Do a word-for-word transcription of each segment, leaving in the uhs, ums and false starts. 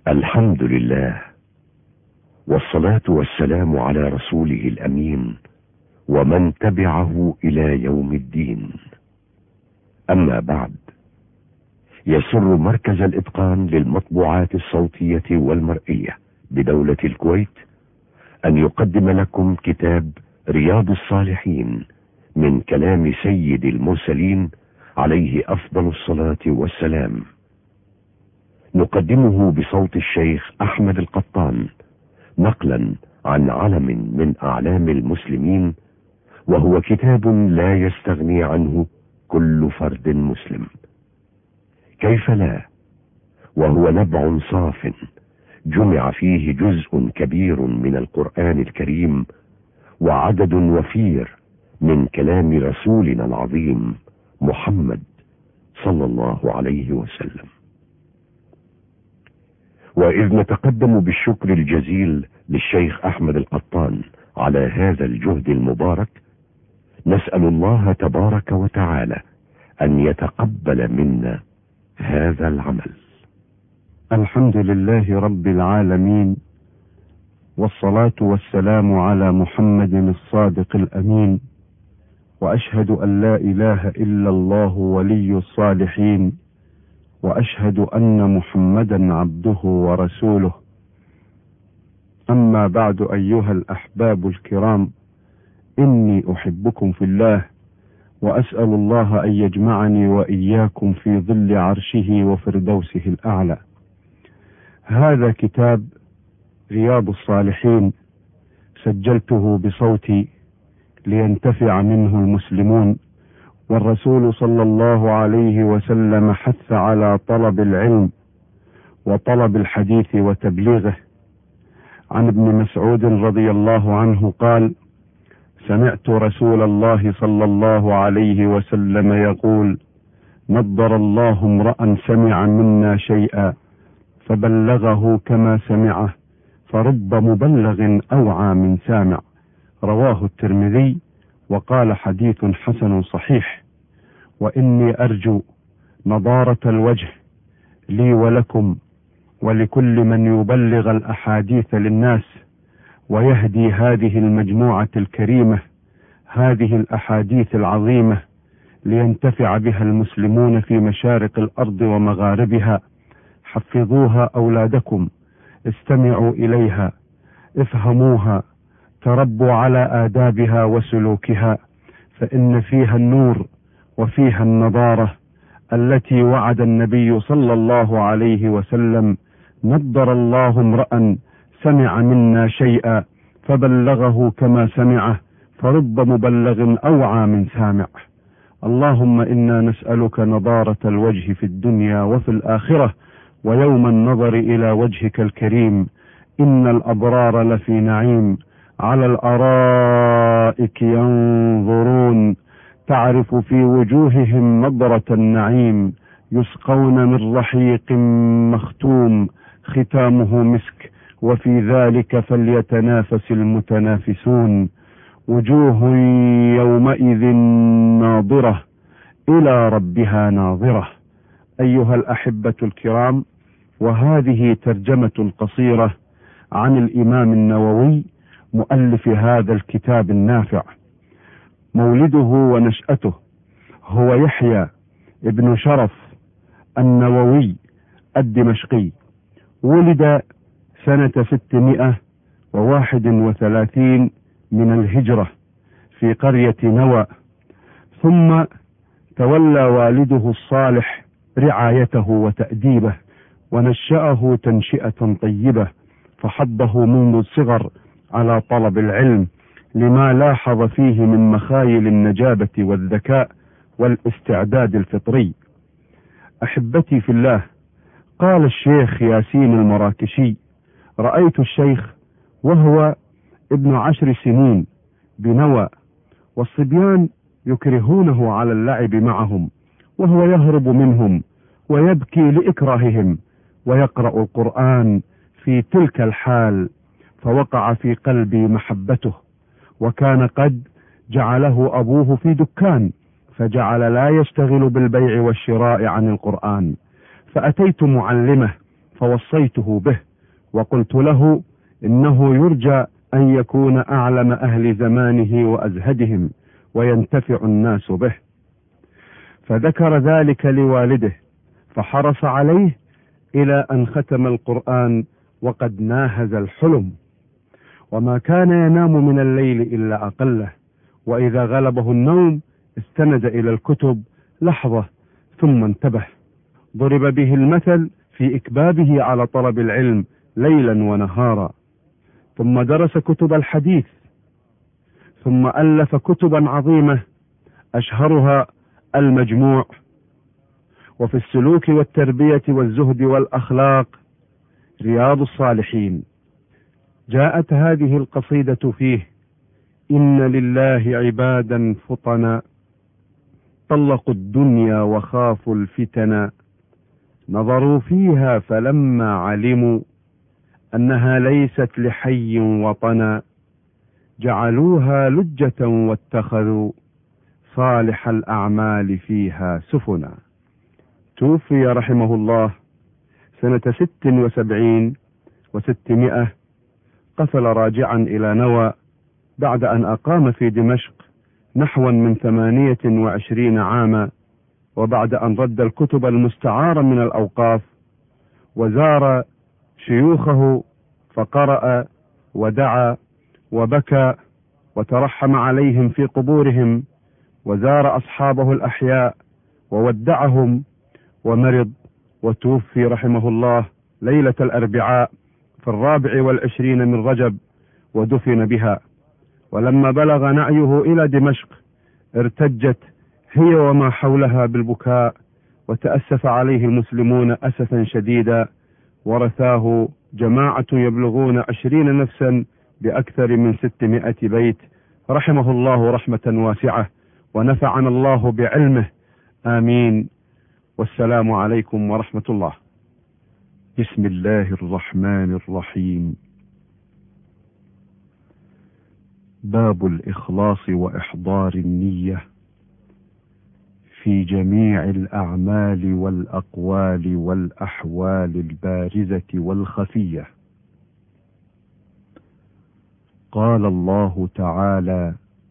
الحمد لله، والصلاة والسلام على رسوله الأمين ومن تبعه إلى يوم الدين. أما بعد، يسر مركز الإتقان للمطبوعات الصوتية والمرئية بدولة الكويت أن يقدم لكم كتاب رياض الصالحين من كلام سيد المرسلين عليه أفضل الصلاة والسلام. نقدمه بصوت الشيخ أحمد القطان نقلا عن علم من أعلام المسلمين، وهو كتاب لا يستغني عنه كل فرد مسلم. كيف لا، وهو نبع صاف جمع فيه جزء كبير من القرآن الكريم وعدد وفير من كلام رسولنا العظيم محمد صلى الله عليه وسلم. وإذ نتقدم بالشكر الجزيل للشيخ أحمد القطان على هذا الجهد المبارك، نسأل الله تبارك وتعالى أن يتقبل منا هذا العمل. الحمد لله رب العالمين، والصلاة والسلام على محمد الصادق الأمين، وأشهد أن لا إله إلا الله ولي الصالحين، وأشهد أن محمدا عبده ورسوله. أما بعد، أيها الأحباب الكرام، إني أحبكم في الله، وأسأل الله أن يجمعني وإياكم في ظل عرشه وفردوسه الأعلى. هذا كتاب رياض الصالحين سجلته بصوتي لينتفع منه المسلمون، والرسول صلى الله عليه وسلم حث على طلب العلم وطلب الحديث وتبليغه. عن ابن مسعود رضي الله عنه قال: سمعت رسول الله صلى الله عليه وسلم يقول: نضر الله امرأ سمع منا شيئا فبلغه كما سمعه، فرب مبلغ أوعى من سامع. رواه الترمذي، وقال حديث حسن صحيح. وإني أرجو نضارة الوجه لي ولكم ولكل من يبلغ الأحاديث للناس ويهدي هذه المجموعة الكريمة هذه الأحاديث العظيمة لينتفع بها المسلمون في مشارق الأرض ومغاربها. حفظوها أولادكم، استمعوا إليها، افهموها، تربوا على آدابها وسلوكها، فإن فيها النور وفيها النضارة التي وعد النبي صلى الله عليه وسلم: نضر الله امرأ سمع منا شيئا فبلغه كما سمعه، فرب مبلغ أوعى من سامع. اللهم إنا نسألك نضارة الوجه في الدنيا وفي الآخرة ويوم النظر إلى وجهك الكريم. إن الأبرار لفي نعيم على الأرائك ينظرون، تعرف في وجوههم نضرة النعيم، يسقون من رحيق مختوم ختامه مسك، وفي ذلك فليتنافس المتنافسون. وجوه يومئذ ناظرة إلى ربها ناظرة. أيها الأحبة الكرام، وهذه ترجمة قصيرة عن الإمام النووي مؤلف هذا الكتاب النافع. مولده ونشأته هو يحيى ابن شرف النووي الدمشقي، ولد سنة ستمائة وواحد وثلاثين من الهجرة في قرية نوى، ثم تولى والده الصالح رعايته وتأديبه ونشأه تنشئة طيبة، فحضه منذ الصغر على طلب العلم لما لاحظ فيه من مخايل النجابة والذكاء والاستعداد الفطري. أحبتي في الله، قال الشيخ ياسين المراكشي: رأيت الشيخ وهو ابن عشر سنين بنوى، والصبيان يكرهونه على اللعب معهم، وهو يهرب منهم ويبكي لإكراههم، ويقرأ القرآن في تلك الحال، فوقع في قلبي محبته. وكان قد جعله أبوه في دكان، فجعل لا يشتغل بالبيع والشراء عن القرآن. فأتيت معلمه فوصيته به وقلت له إنه يرجى أن يكون أعلم أهل زمانه وأزهدهم وينتفع الناس به. فذكر ذلك لوالده فحرص عليه إلى أن ختم القرآن وقد ناهز الحلم، وما كان ينام من الليل إلا أقله، وإذا غلبه النوم استند إلى الكتب لحظة ثم انتبه. ضرب به المثل في إكبابه على طلب العلم ليلا ونهارا، ثم درس كتب الحديث، ثم ألف كتبا عظيمة أشهرها المجموع، وفي السلوك والتربية والزهد والأخلاق رياض الصالحين. جاءت هذه القصيدة فيه: إن لله عبادا فطنا طلقوا الدنيا وخافوا الفتنا، نظروا فيها فلما علموا أنها ليست لحي وطنا، جعلوها لجة واتخذوا صالح الأعمال فيها سفنا. توفي رحمه الله سنة ست وسبعين وستمائة، قفل راجعا إلى نوى بعد أن أقام في دمشق نحوا من ثمانية وعشرين عاما، وبعد أن رد الكتب المستعارة من الأوقاف، وزار شيوخه فقرأ ودعا وبكى وترحم عليهم في قبورهم، وزار أصحابه الأحياء وودعهم، ومرض وتوفي رحمه الله ليلة الأربعاء في الرابع والعشرين من رجب، ودفن بها. ولما بلغ نعيه إلى دمشق ارتجت هي وما حولها بالبكاء، وتأسف عليه المسلمون أسفا شديدا، ورثاه جماعة يبلغون عشرين نفسا بأكثر من ستمائة بيت، رحمه الله رحمة واسعة، ونفعنا الله بعلمه، آمين. والسلام عليكم ورحمة الله. بسم الله الرحمن الرحيم. باب الإخلاص وإحضار النية في جميع الأعمال والأقوال والأحوال البارزة والخفية. قال الله تعالى: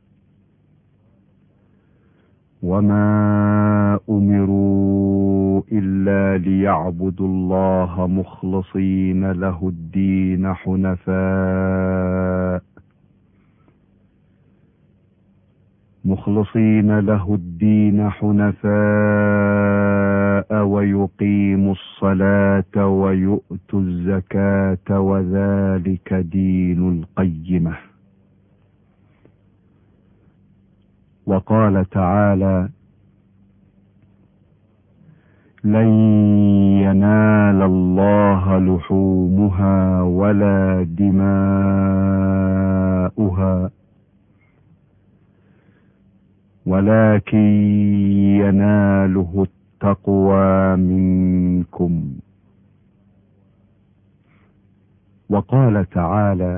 وما أمروا إلا ليعبدوا الله مخلصين له الدين حنفاء مخلصين له الدين حنفاء ويقيموا الصلاة ويؤتوا الزكاة وذلك دين القيمة. وقال تعالى: لن ينال الله لحومها ولا دماؤها ولكن يناله التقوى منكم. وقال تعالى: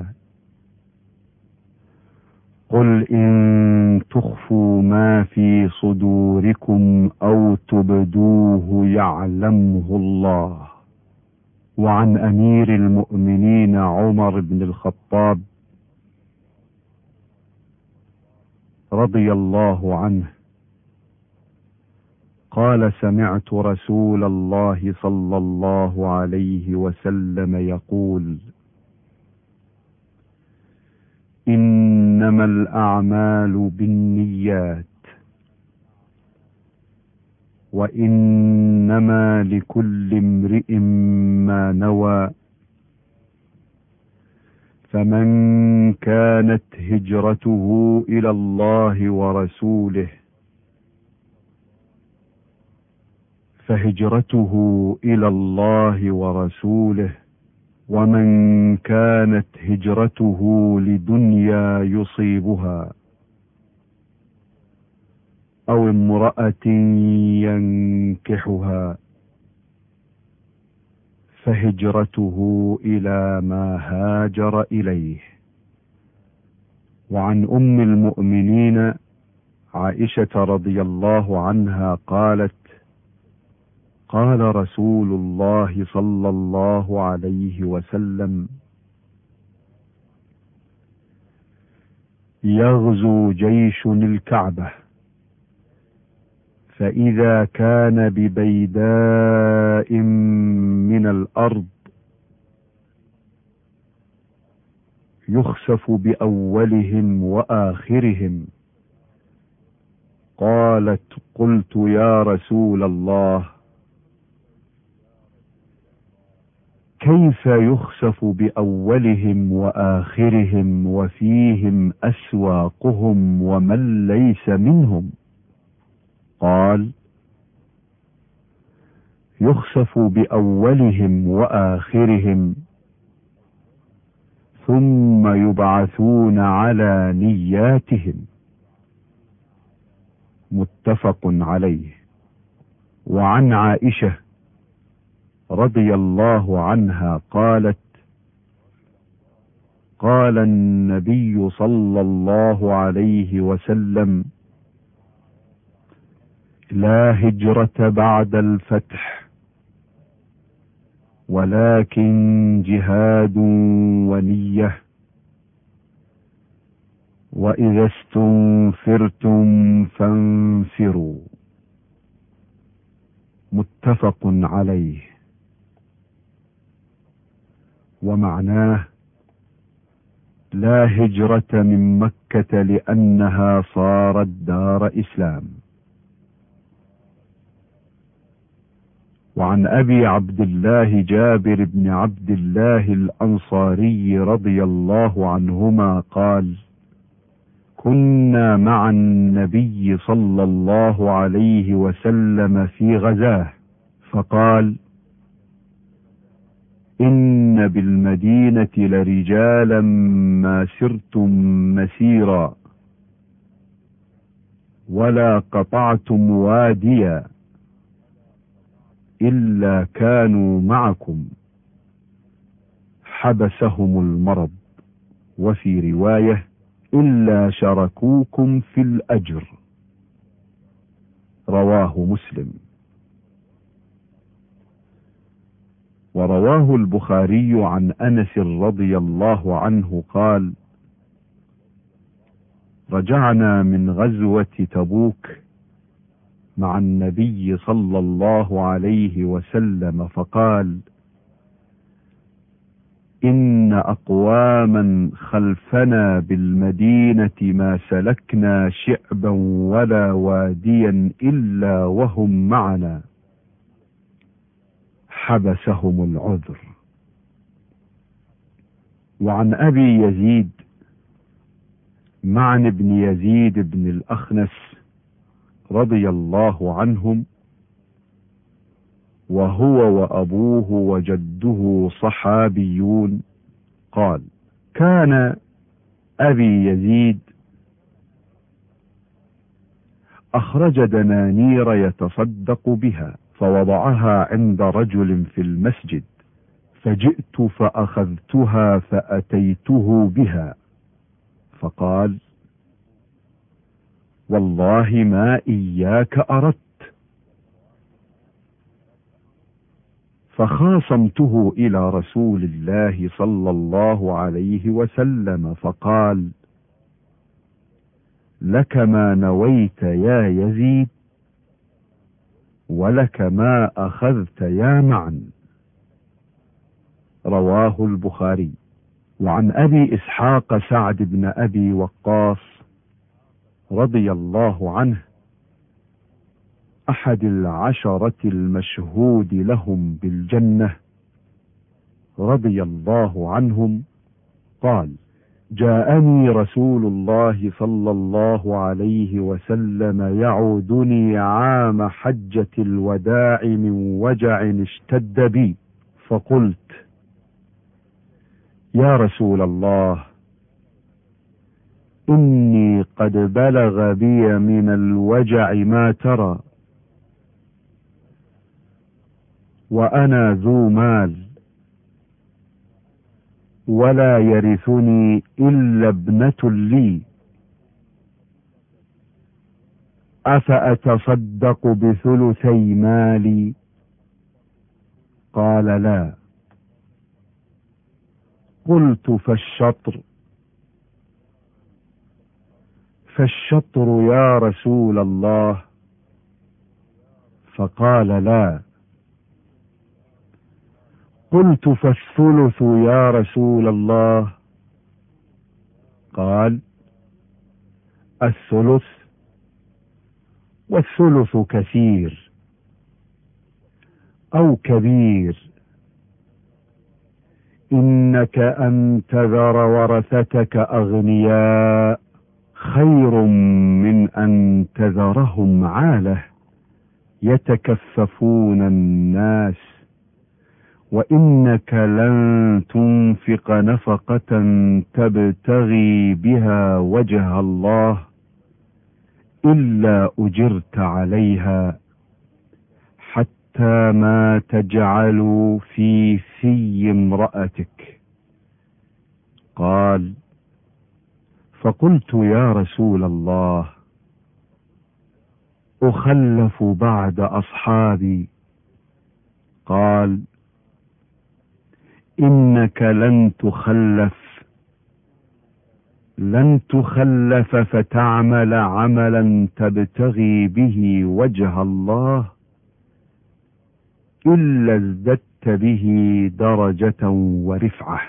قل إن تخفوا ما في صدوركم أو تبدوه يعلمه الله. وعن أمير المؤمنين عمر بن الخطاب رضي الله عنه قال: سمعت رسول الله صلى الله عليه وسلم يقول: إنما الأعمال بالنيات وإنما لكل امرئ ما نوى، فمن كانت هجرته إلى الله ورسوله فهجرته إلى الله ورسوله، ومن كانت هجرته لدنيا يصيبها أو امرأة ينكحها فهجرته إلى ما هاجر إليه. وعن أم المؤمنين عائشة رضي الله عنها قالت: قال رسول الله صلى الله عليه وسلم: يغزو جيش الكعبة، فإذا كان ببيداء من الأرض يخسف بأولهم وآخرهم. قالت: قلت يا رسول الله، كيف يخسف بأولهم وآخرهم وفيهم أسواقهم ومن ليس منهم؟ قال: يخسف بأولهم وآخرهم ثم يبعثون على نياتهم. متفق عليه. وعن عائشة رضي الله عنها قالت: قال النبي صلى الله عليه وسلم: لا هجرة بعد الفتح، ولكن جهاد ونية، وإذا استنفرتم فانفروا. متفق عليه. ومعناه: لا هجرة من مكة لأنها صارت دار إسلام. وعن أبي عبد الله جابر بن عبد الله الأنصاري رضي الله عنهما قال: كنا مع النبي صلى الله عليه وسلم في غزاه، فقال: إن بالمدينة لرجالا ما سرتم مسيرا ولا قطعتم واديا إلا كانوا معكم، حبسهم المرض، وفي رواية: إلا شركوكم في الأجر. رواه مسلم. ورواه البخاري عن أنس رضي الله عنه قال: رجعنا من غزوة تبوك مع النبي صلى الله عليه وسلم، فقال: إن أقواما خلفنا بالمدينة ما سلكنا شعبا ولا واديا إلا وهم معنا، حبسهم العذر. وعن أبي يزيد معن بن يزيد بن الأخنس رضي الله عنهم، وهو وأبوه وجده صحابيون، قال: كان أبي يزيد أخرج دنانير يتصدق بها، فوضعها عند رجل في المسجد، فجئت فأخذتها فأتيته بها، فقال: والله ما إياك أردت. فخاصمته إلى رسول الله صلى الله عليه وسلم، فقال: لك ما نويت يا يزيد، ولك ما أخذت يا معن. رواه البخاري. وعن أبي إسحاق سعد بن أبي وقاص رضي الله عنه، أحد العشرة المشهود لهم بالجنة رضي الله عنهم، قال: جاءني رسول الله صلى الله عليه وسلم يعودني عام حجة الوداع من وجع اشتد بي، فقلت: يا رسول الله، إني قد بلغ بي من الوجع ما ترى، وأنا ذو مال، ولا يرثني إلا ابنة لي، أفأتصدق بثلثي مالي قال لا. قلت فالشطر؟ فالشطر يا رسول الله. فقال لا. قلت فالثلث يا رسول الله. قال الثلث، والثلث كثير أو كبير. إنك أن تذر ورثتك أغنياء خير من أن تذرهم عالة يتكففون الناس، وإنك لن تنفق نفقة تبتغي بها وجه الله إلا أجرت عليها، حتى ما تجعل في في امرأتك. قال فقلت يا رسول الله أخلف بعد أصحابي؟ قال إنك لن تخلف لن تخلف فتعمل عملا تبتغي به وجه الله إلا ازددت به درجة ورفعة،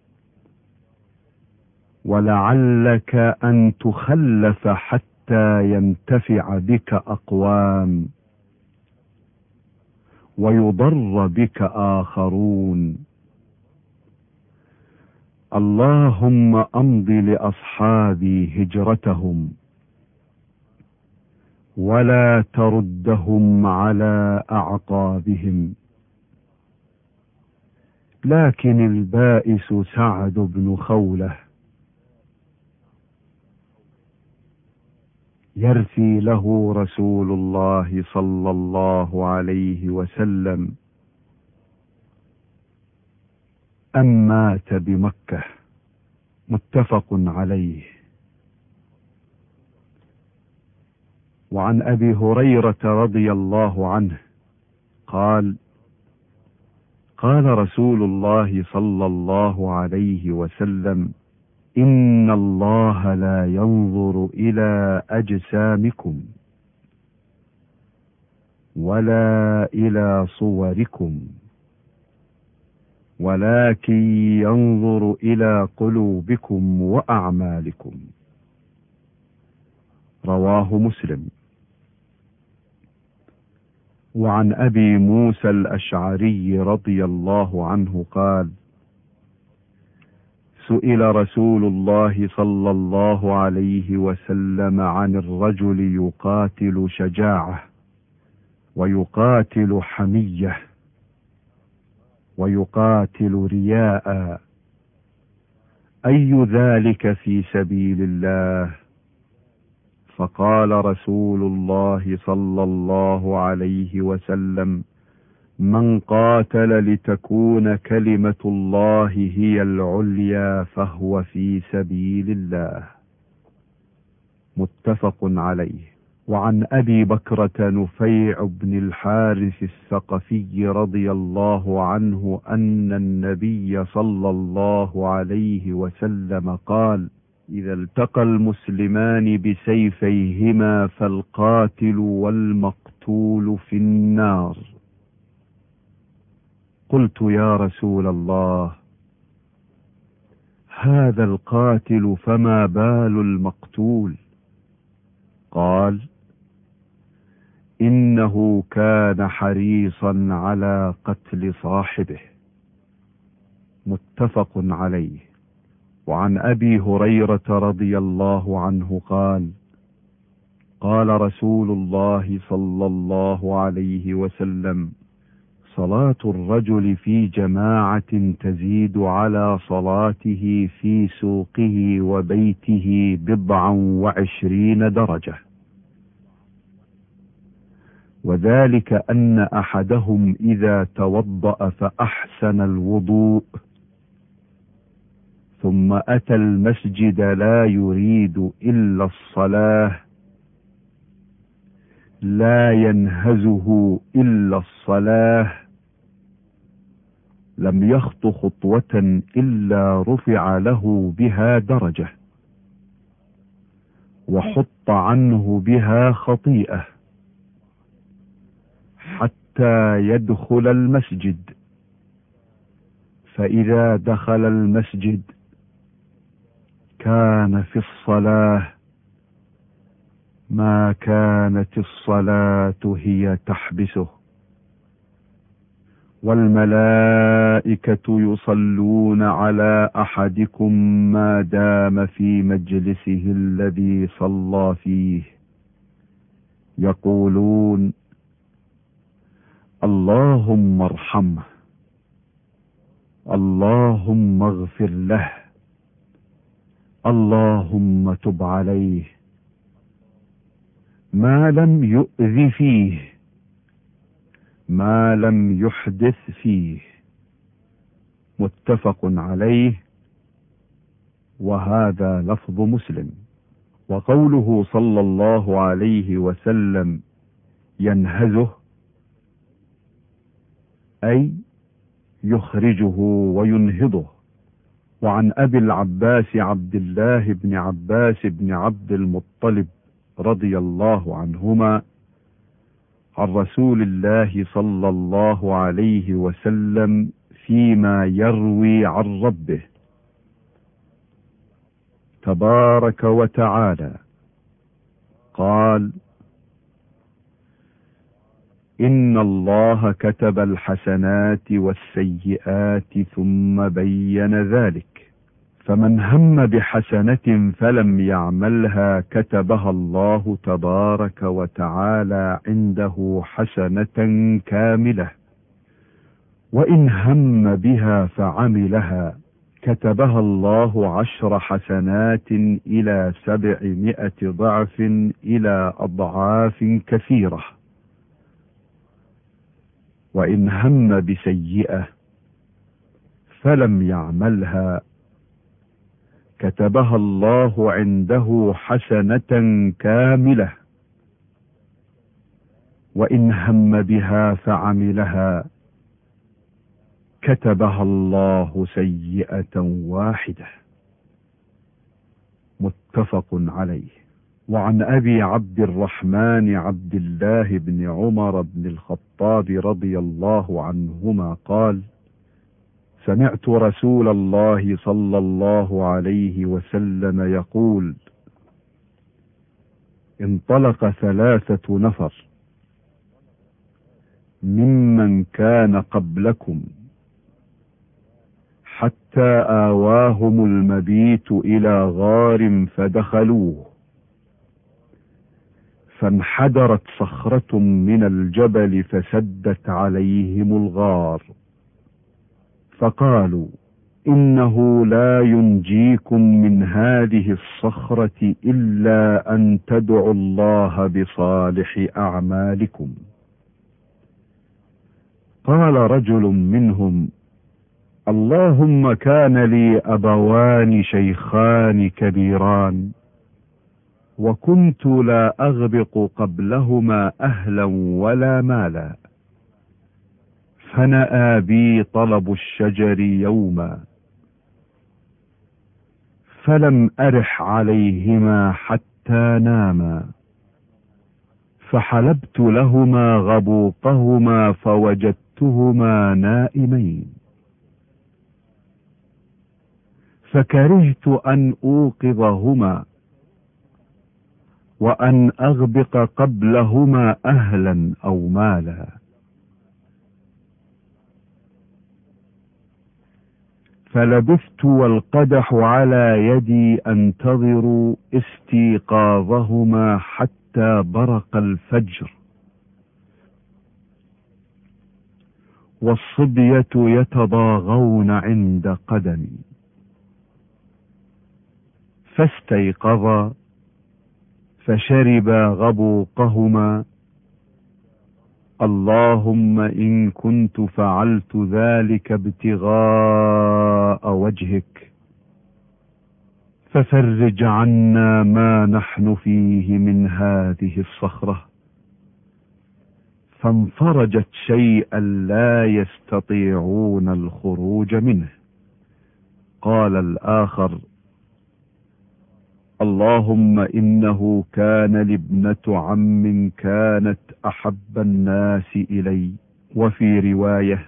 ولعلك أن تخلف حتى ينتفع بك أقوام ويضر بك آخرون. اللهم أمض لأصحابي هجرتهم ولا تردهم على أعقابهم. لكن البائس سعد بن خولة يرثي له رسول الله صلى الله عليه وسلم أن مات بمكة. متفق عليه. وعن أبي هريرة رضي الله عنه قال قال رسول الله صلى الله عليه وسلم: إن الله لا ينظر إلى أجسامكم ولا إلى صوركم، ولكن ينظر إلى قلوبكم وأعمالكم. رواه مسلم. وعن أبي موسى الأشعري رضي الله عنه قال: سئل رسول الله صلى الله عليه وسلم عن الرجل يقاتل شجاعة ويقاتل حمية ويقاتل رياء، أي ذلك في سبيل الله؟ فقال رسول الله صلى الله عليه وسلم: من قاتل لتكون كلمة الله هي العليا فهو في سبيل الله. متفق عليه. وعن أبي بكرة نفيع بن الحارث الثقفي رضي الله عنه أن النبي صلى الله عليه وسلم قال: إذا التقى المسلمان بسيفيهما فالقاتل والمقتول في النار. قلت: يا رسول الله، هذا القاتل فما بال المقتول؟ قال: إنه كان حريصا على قتل صاحبه. متفق عليه. وعن أبي هريرة رضي الله عنه قال: قال رسول الله صلى الله عليه وسلم: صلاة الرجل في جماعة تزيد على صلاته في سوقه وبيته بضعا وعشرين درجة، وذلك أن أحدهم إذا توضأ فأحسن الوضوء ثم أتى المسجد لا يريد إلا الصلاة لا ينهزه إلا الصلاة لم يخط خطوة إلا رفع له بها درجة، وحط عنه بها خطيئة، حتى يدخل المسجد. فإذا دخل المسجد كان في الصلاة ما كانت الصلاة هي تحبسه، والملائكة يصلون على أحدكم ما دام في مجلسه الذي صلى فيه، يقولون: اللهم ارحمه، اللهم اغفر له، اللهم تب عليه، ما لم يؤذ فيه، ما لم يحدث فيه. متفق عليه، وهذا لفظ مسلم. وقوله صلى الله عليه وسلم ينهزه، أي يخرجه وينهضه. وعن أبي العباس عبد الله بن عباس بن عبد المطلب رضي الله عنهما عن رسول الله صلى الله عليه وسلم فيما يروي عن ربه تبارك وتعالى قال: إن الله كتب الحسنات والسيئات ثم بين ذلك، فمن هم بحسنة فلم يعملها كتبها الله تبارك وتعالى عنده حسنة كاملة، وإن هم بها فعملها كتبها الله عشر حسنات إلى سبعمائة ضعف إلى أضعاف كثيرة. وإن هم بسيئة فلم يعملها كتبها الله عنده حسنة كاملة، وإن هم بها فعملها كتبها الله سيئة واحدة. متفق عليه. وعن أبي عبد الرحمن عبد الله بن عمر بن الخطاب رضي الله عنهما قال: سمعت رسول الله صلى الله عليه وسلم يقول: انطلق ثلاثة نفر ممن كان قبلكم حتى آواهم المبيت إلى غار فدخلوه، فانحدرت صخرة من الجبل فسدت عليهم الغار، فقالوا: إنه لا ينجيكم من هذه الصخرة إلا أن تدعوا الله بصالح أعمالكم. قال رجل منهم: اللهم كان لي أبوان شيخان كبيران، وكنت لا أغبق قبلهما أهلا ولا مالا، فنأى بي طلب الشجر يوما، فلم أرح عليهما حتى ناما، فحلبت لهما غبوقهما فوجدتهما نائمين، فكرهت أن أوقظهما وأن أغبق قبلهما أهلا أو مالا، فلبثت والقدح على يدي أنتظر استيقاظهما حتى برق الفجر، والصبية يتضاغون عند قدمي، فاستيقظا فشربا غبوقهما. اللهم إن كنت فعلت ذلك ابتغاء وجهك ففرج عنا ما نحن فيه من هذه الصخرة. فانفرجت شيئا لا يستطيعون الخروج منه. قال الآخر: اللهم إنه كان لي ابنة عم كانت أحب الناس إلي. وفي رواية: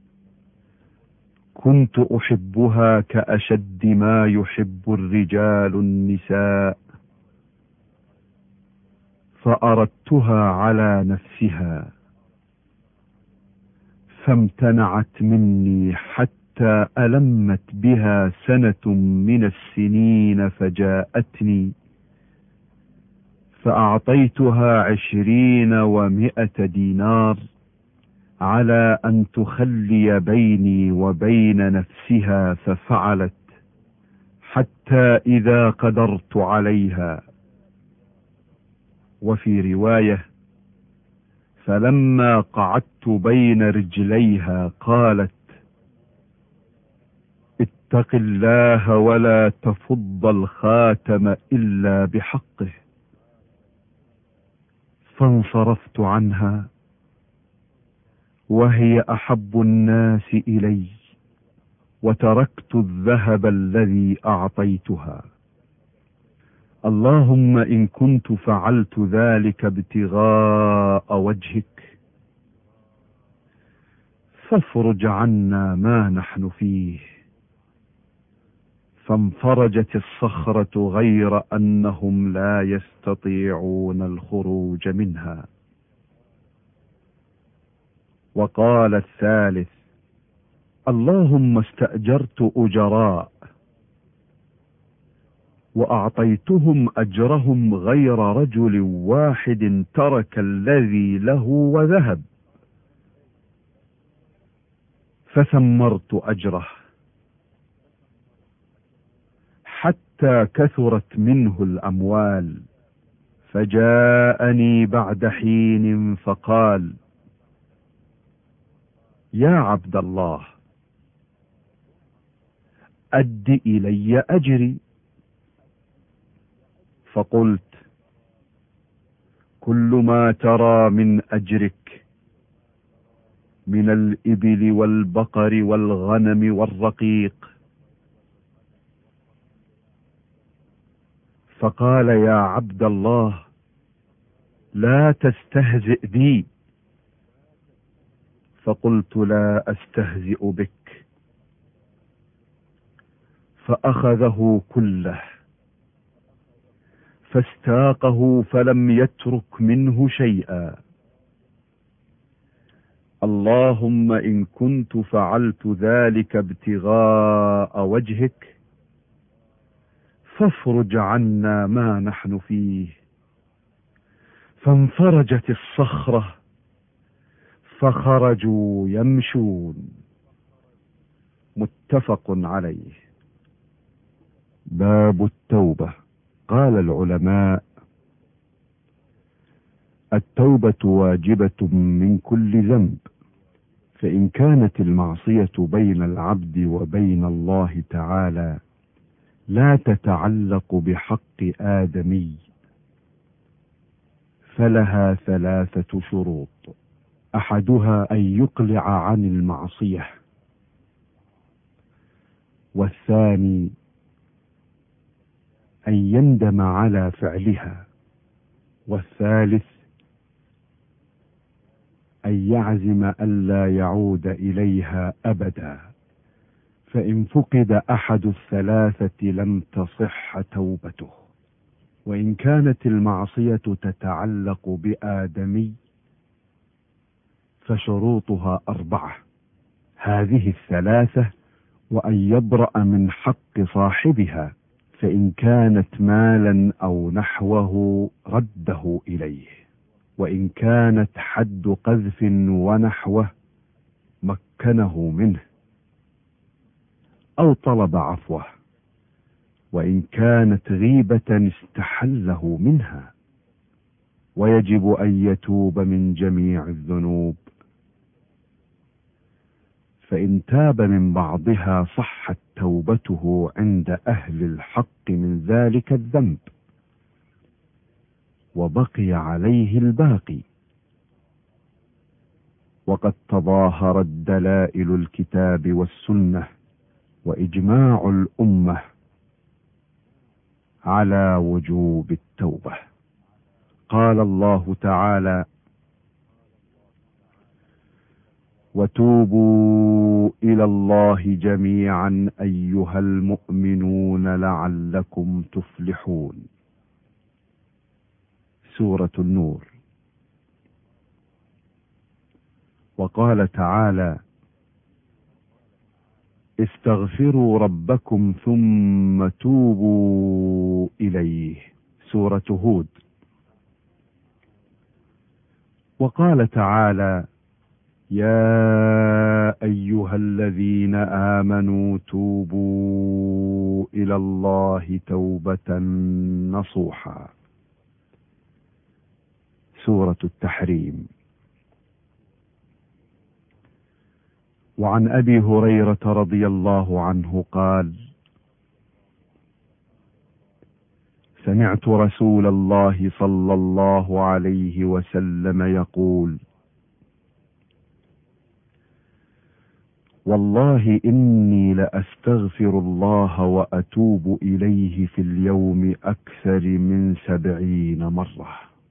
كنت أحبها كأشد ما يحب الرجال النساء، فأردتها على نفسها فامتنعت مني حتى ألمت بها سنة من السنين، فجاءتني فأعطيتها عشرين ومائة دينار على أن تخلي بيني وبين نفسها، ففعلت حتى إذا قدرت عليها. وفي رواية: فلما قعدت بين رجليها قالت: اتق الله ولا تفض الخاتم إلا بحقه. فانصرفت عنها وهي أحب الناس إلي، وتركت الذهب الذي أعطيتها. اللهم إن كنت فعلت ذلك ابتغاء وجهك فافرج عنا ما نحن فيه. فانفرجت الصخرة غير أنهم لا يستطيعون الخروج منها. وقال الثالث: اللهم استأجرت أجراء وأعطيتهم أجرهم غير رجل واحد ترك الذي له وذهب، فثمرت أجره حتى كثرت منه الأموال. فجاءني بعد حين فقال: يا عبد الله، أد إلي أجري. فقلت: كل ما ترى من أجرك من الإبل والبقر والغنم والرقيق. فقال: يا عبد الله، لا تستهزئ بي. فقلت: لا أستهزئ بك. فأخذه كله فاستاقه فلم يترك منه شيئا. اللهم إن كنت فعلت ذلك ابتغاء وجهك فافرج عنا ما نحن فيه. فانفرجت الصخرة فخرجوا يمشون. متفق عليه. باب التوبة. قال العلماء: التوبة واجبة من كل ذنب، فإن كانت المعصية بين العبد وبين الله تعالى لا تتعلق بحق آدمي فلها ثلاثة شروط: أحدها أن يقلع عن المعصية، والثاني أن يندم على فعلها، والثالث أن يعزم ألا يعود إليها أبدا. فإن فقد أحد الثلاثة لم تصح توبته. وإن كانت المعصية تتعلق بآدمي فشروطها أربعة: هذه الثلاثة: وأن يبرأ من حق صاحبها، فإن كانت مالا أو نحوه رده إليه، وإن كانت حد قذف ونحوه مكنه منه أو طلب عفوه، وإن كانت غيبة استحله منها. ويجب أن يتوب من جميع الذنوب، فإن تاب من بعضها صحت توبته عند أهل الحق من ذلك الذنب، وبقي عليه الباقي. وقد تظاهرت دلائل الكتاب والسنة وإجماع الأمة على وجوب التوبة. قال الله تعالى: وتوبوا إلى الله جميعا أيها المؤمنون لعلكم تفلحون. سورة النور. وقال تعالى: استغفروا ربكم ثم توبوا إليه. سورة هود. وقال تعالى: يا أيها الذين آمنوا توبوا إلى الله توبة نصوحا. سورة التحريم. وعن أبي هريرة رضي الله عنه قال: سمعت رسول الله صلى الله عليه وسلم يقول: والله إني لأستغفر الله وأتوب إليه في اليوم أكثر من سبعين مرة.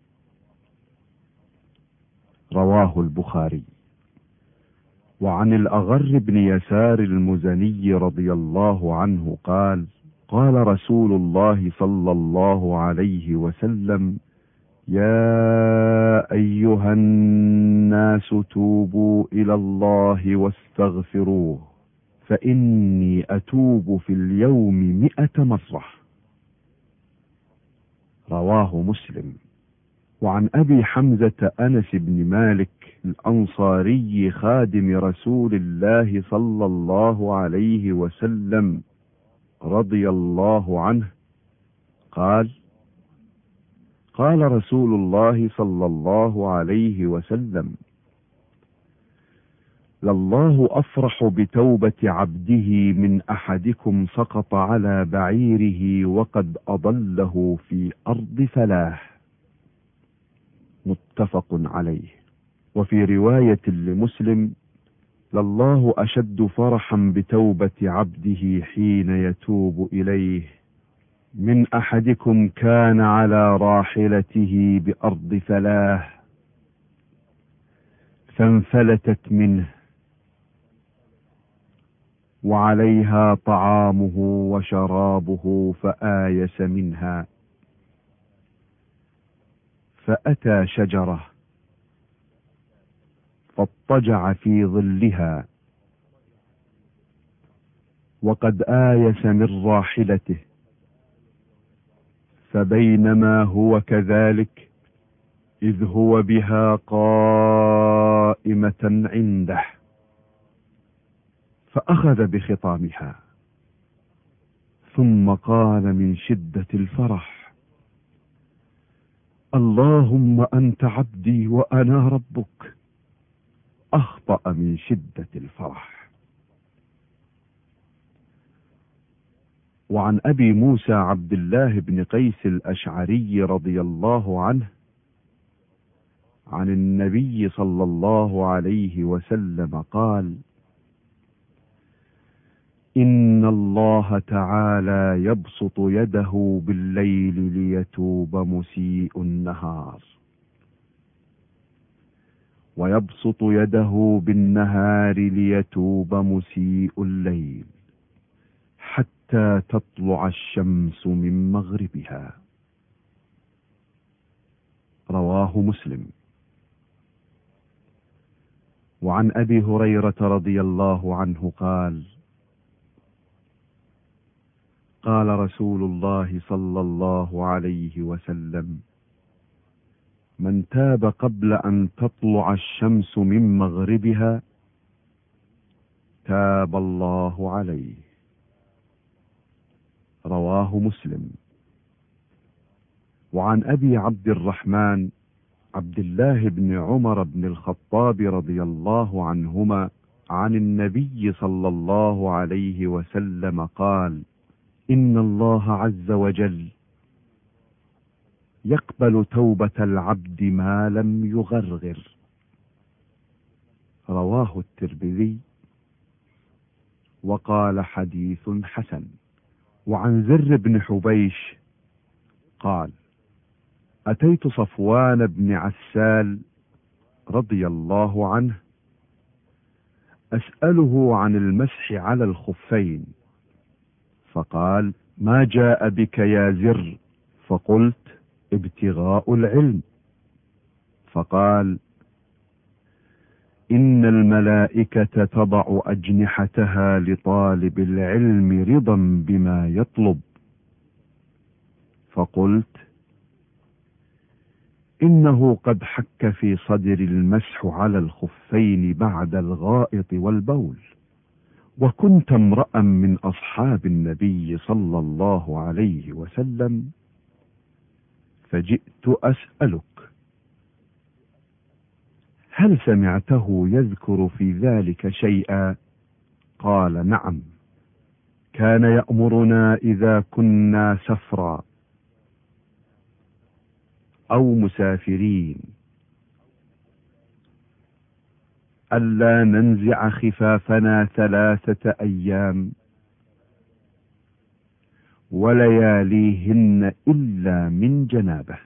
رواه البخاري. وعن الأغر بن يسار المزني رضي الله عنه قال: قال رسول الله صلى الله عليه وسلم: يا أيها الناس توبوا إلى الله واستغفروه فإني أتوب في اليوم مئة مرة. رواه مسلم. وعن أبي حمزة أنس بن مالك الأنصاري خادم رسول الله صلى الله عليه وسلم رضي الله عنه قال: قال رسول الله صلى الله عليه وسلم: لله أفرح بتوبة عبده من أحدكم سقط على بعيره وقد أضله في أرض فلاح. متفق عليه. وفي رواية لمسلم: لله أشد فرحا بتوبة عبده حين يتوب إليه من أحدكم كان على راحلته بأرض فلاح فانفلتت منه وعليها طعامه وشرابه فآيس منها، فأتى شجرة فاضطجع في ظلها وقد آيس من راحلته، فبينما هو كذلك إذ هو بها قائمة عنده، فأخذ بخطامها ثم قال من شدة الفرح: اللهم أنت عبدي وأنا ربك. أخطأ من شدة الفرح. وعن أبي موسى عبد الله بن قيس الأشعري رضي الله عنه عن النبي صلى الله عليه وسلم قال: إن الله تعالى يبسط يده بالليل ليتوب مسيء النهار، ويبسط يده بالنهار ليتوب مسيء الليل، حتى تطلع الشمس من مغربها. رواه مسلم. وعن أبي هريرة رضي الله عنه قال: قال رسول الله صلى الله عليه وسلم: من تاب قبل أن تطلع الشمس من مغربها تاب الله عليه. رواه مسلم. وعن أبي عبد الرحمن عبد الله بن عمر بن الخطاب رضي الله عنهما عن النبي صلى الله عليه وسلم قال: إن الله عز وجل يقبل توبة العبد ما لم يغرغر. رواه الترمذي وقال حديث حسن. وعن زر بن حبيش قال: أتيت صفوان بن عسال رضي الله عنه أسأله عن المسح على الخفين، فقال: ما جاء بك يا زر؟ فقلت: ابتغاء العلم. فقال: إن الملائكة تضع أجنحتها لطالب العلم رضا بما يطلب. فقلت: إنه قد حك في صدر المسح على الخفين بعد الغائط والبول، وكنت امرأ من أصحاب النبي صلى الله عليه وسلم، فجئت أسألك: هل سمعته يذكر في ذلك شيئا؟ قال: نعم، كان يأمرنا إذا كنا سفرا أو مسافرين ألا ننزع خفافنا ثلاثة أيام ولياليهن إلا من جنابه،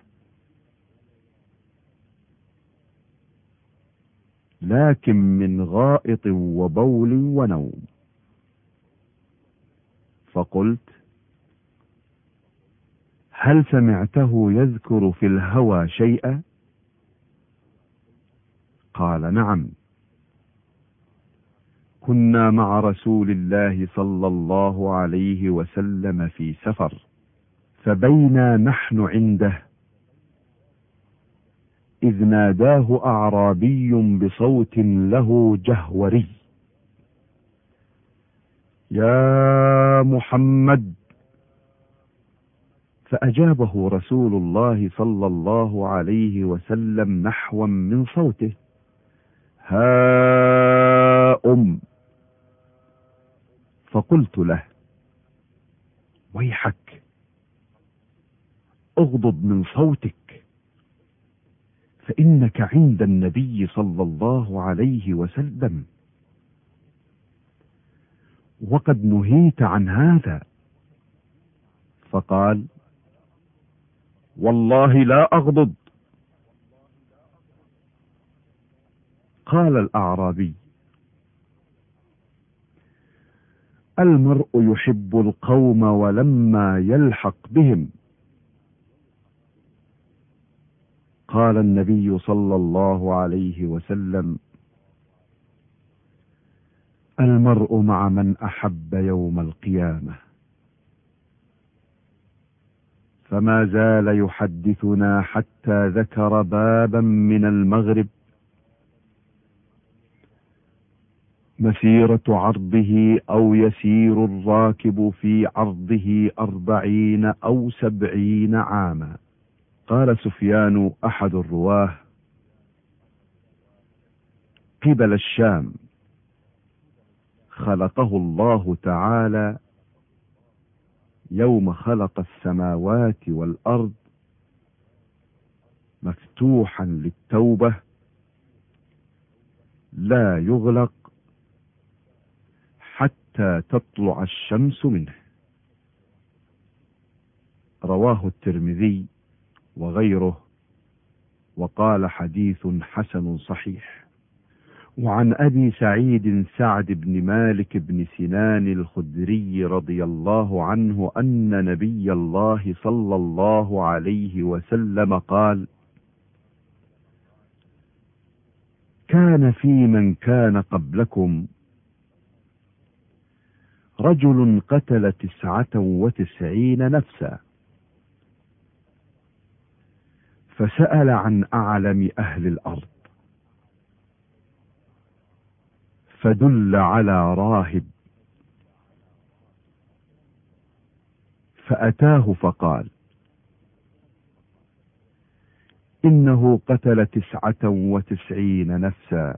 لكن من غائط وبول ونوم. فقلت: هل سمعته يذكر في الهوى شيئا؟ قال: نعم، كنا مع رسول الله صلى الله عليه وسلم في سفر، فبينا نحن عنده إذ ناداه أعرابي بصوت له جهوري: يا محمد! فأجابه رسول الله صلى الله عليه وسلم نحوا من صوته: ها أم. فقلت له: ويحك، اغضض من صوتك، فإنك عند النبي صلى الله عليه وسلم، وقد نهيت عن هذا. فقال: والله لا أغضض. قال الأعرابي: المرء يحب القوم ولما يلحق بهم. قال النبي صلى الله عليه وسلم: المرء مع من أحب يوم القيامة. فما زال يحدثنا حتى ذكر بابا من المغرب مسيرة عرضه أو يسير الراكب في عرضه أربعين أو سبعين عاما. قال سفيان أحد الرواه: قبل الشام، خلقه الله تعالى يوم خلق السماوات والأرض مفتوحا للتوبة لا يغلق حتى تطلع الشمس منه. رواه الترمذي وغيره وقال حديث حسن صحيح. وعن أبي سعيد سعد بن مالك بن سنان الخدري رضي الله عنه أن نبي الله صلى الله عليه وسلم قال: كان في من كان قبلكم رجل قتل تسعة وتسعين نفسا، فسأل عن أعلم أهل الأرض، فدل على راهب، فأتاه فقال: إنه قتل تسعة وتسعين نفسا،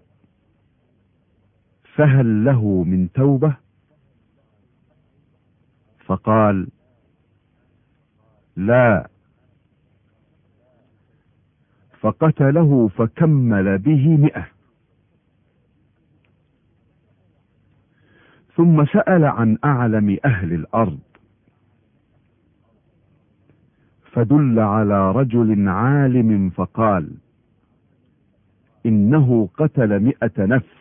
فهل له من توبة؟ فقال: لا. فقتله فكمل به مئة، ثم سأل عن أعلم أهل الأرض، فدل على رجل عالم فقال: إنه قتل مئة نفس،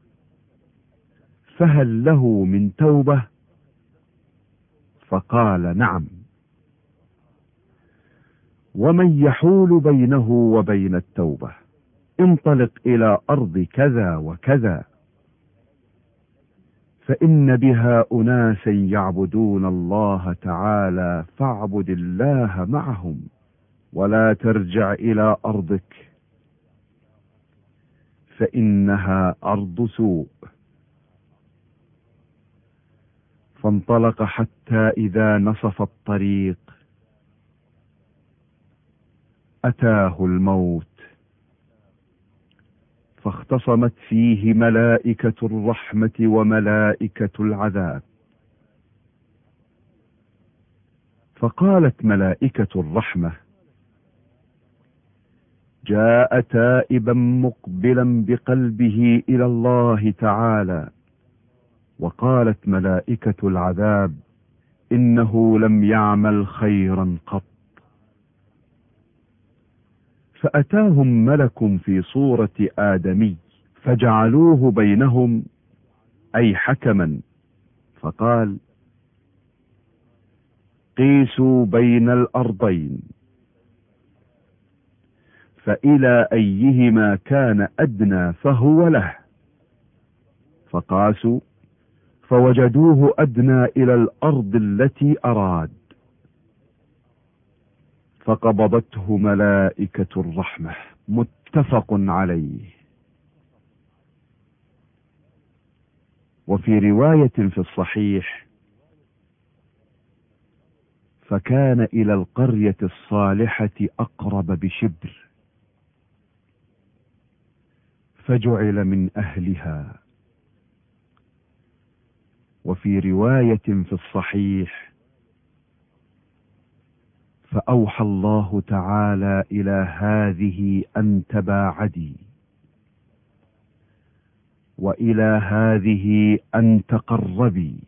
فهل له من توبة؟ فقال: نعم. ومن يحول بينه وبين التوبة؟ انطلق إلى أرض كذا وكذا، فإن بها أناسا يعبدون الله تعالى، فاعبد الله معهم ولا ترجع إلى أرضك، فإنها أرض سوء. فانطلق حتى إذا نصف الطريق أتاه الموت، فاختصمت فيه ملائكة الرحمة وملائكة العذاب. فقالت ملائكة الرحمة: جاء تائبا مقبلا بقلبه إلى الله تعالى. وقالت ملائكة العذاب: إنه لم يعمل خيرا قط. فأتاهم ملك في صورة آدمي، فجعلوه بينهم، أي حكما، فقال: قيسوا بين الأرضين، فإلى أيهما كان أدنى فهو له. فقاسوا فوجدوه أدنى إلى الأرض التي أراد، فقبضته ملائكة الرحمة. متفق عليه. وفي رواية في الصحيح: فكان إلى القرية الصالحة أقرب بشبر، فجعل من أهلها. وفي رواية في الصحيح: فأوحى الله تعالى إلى هذه أن تباعدي، وإلى هذه أن تقربي،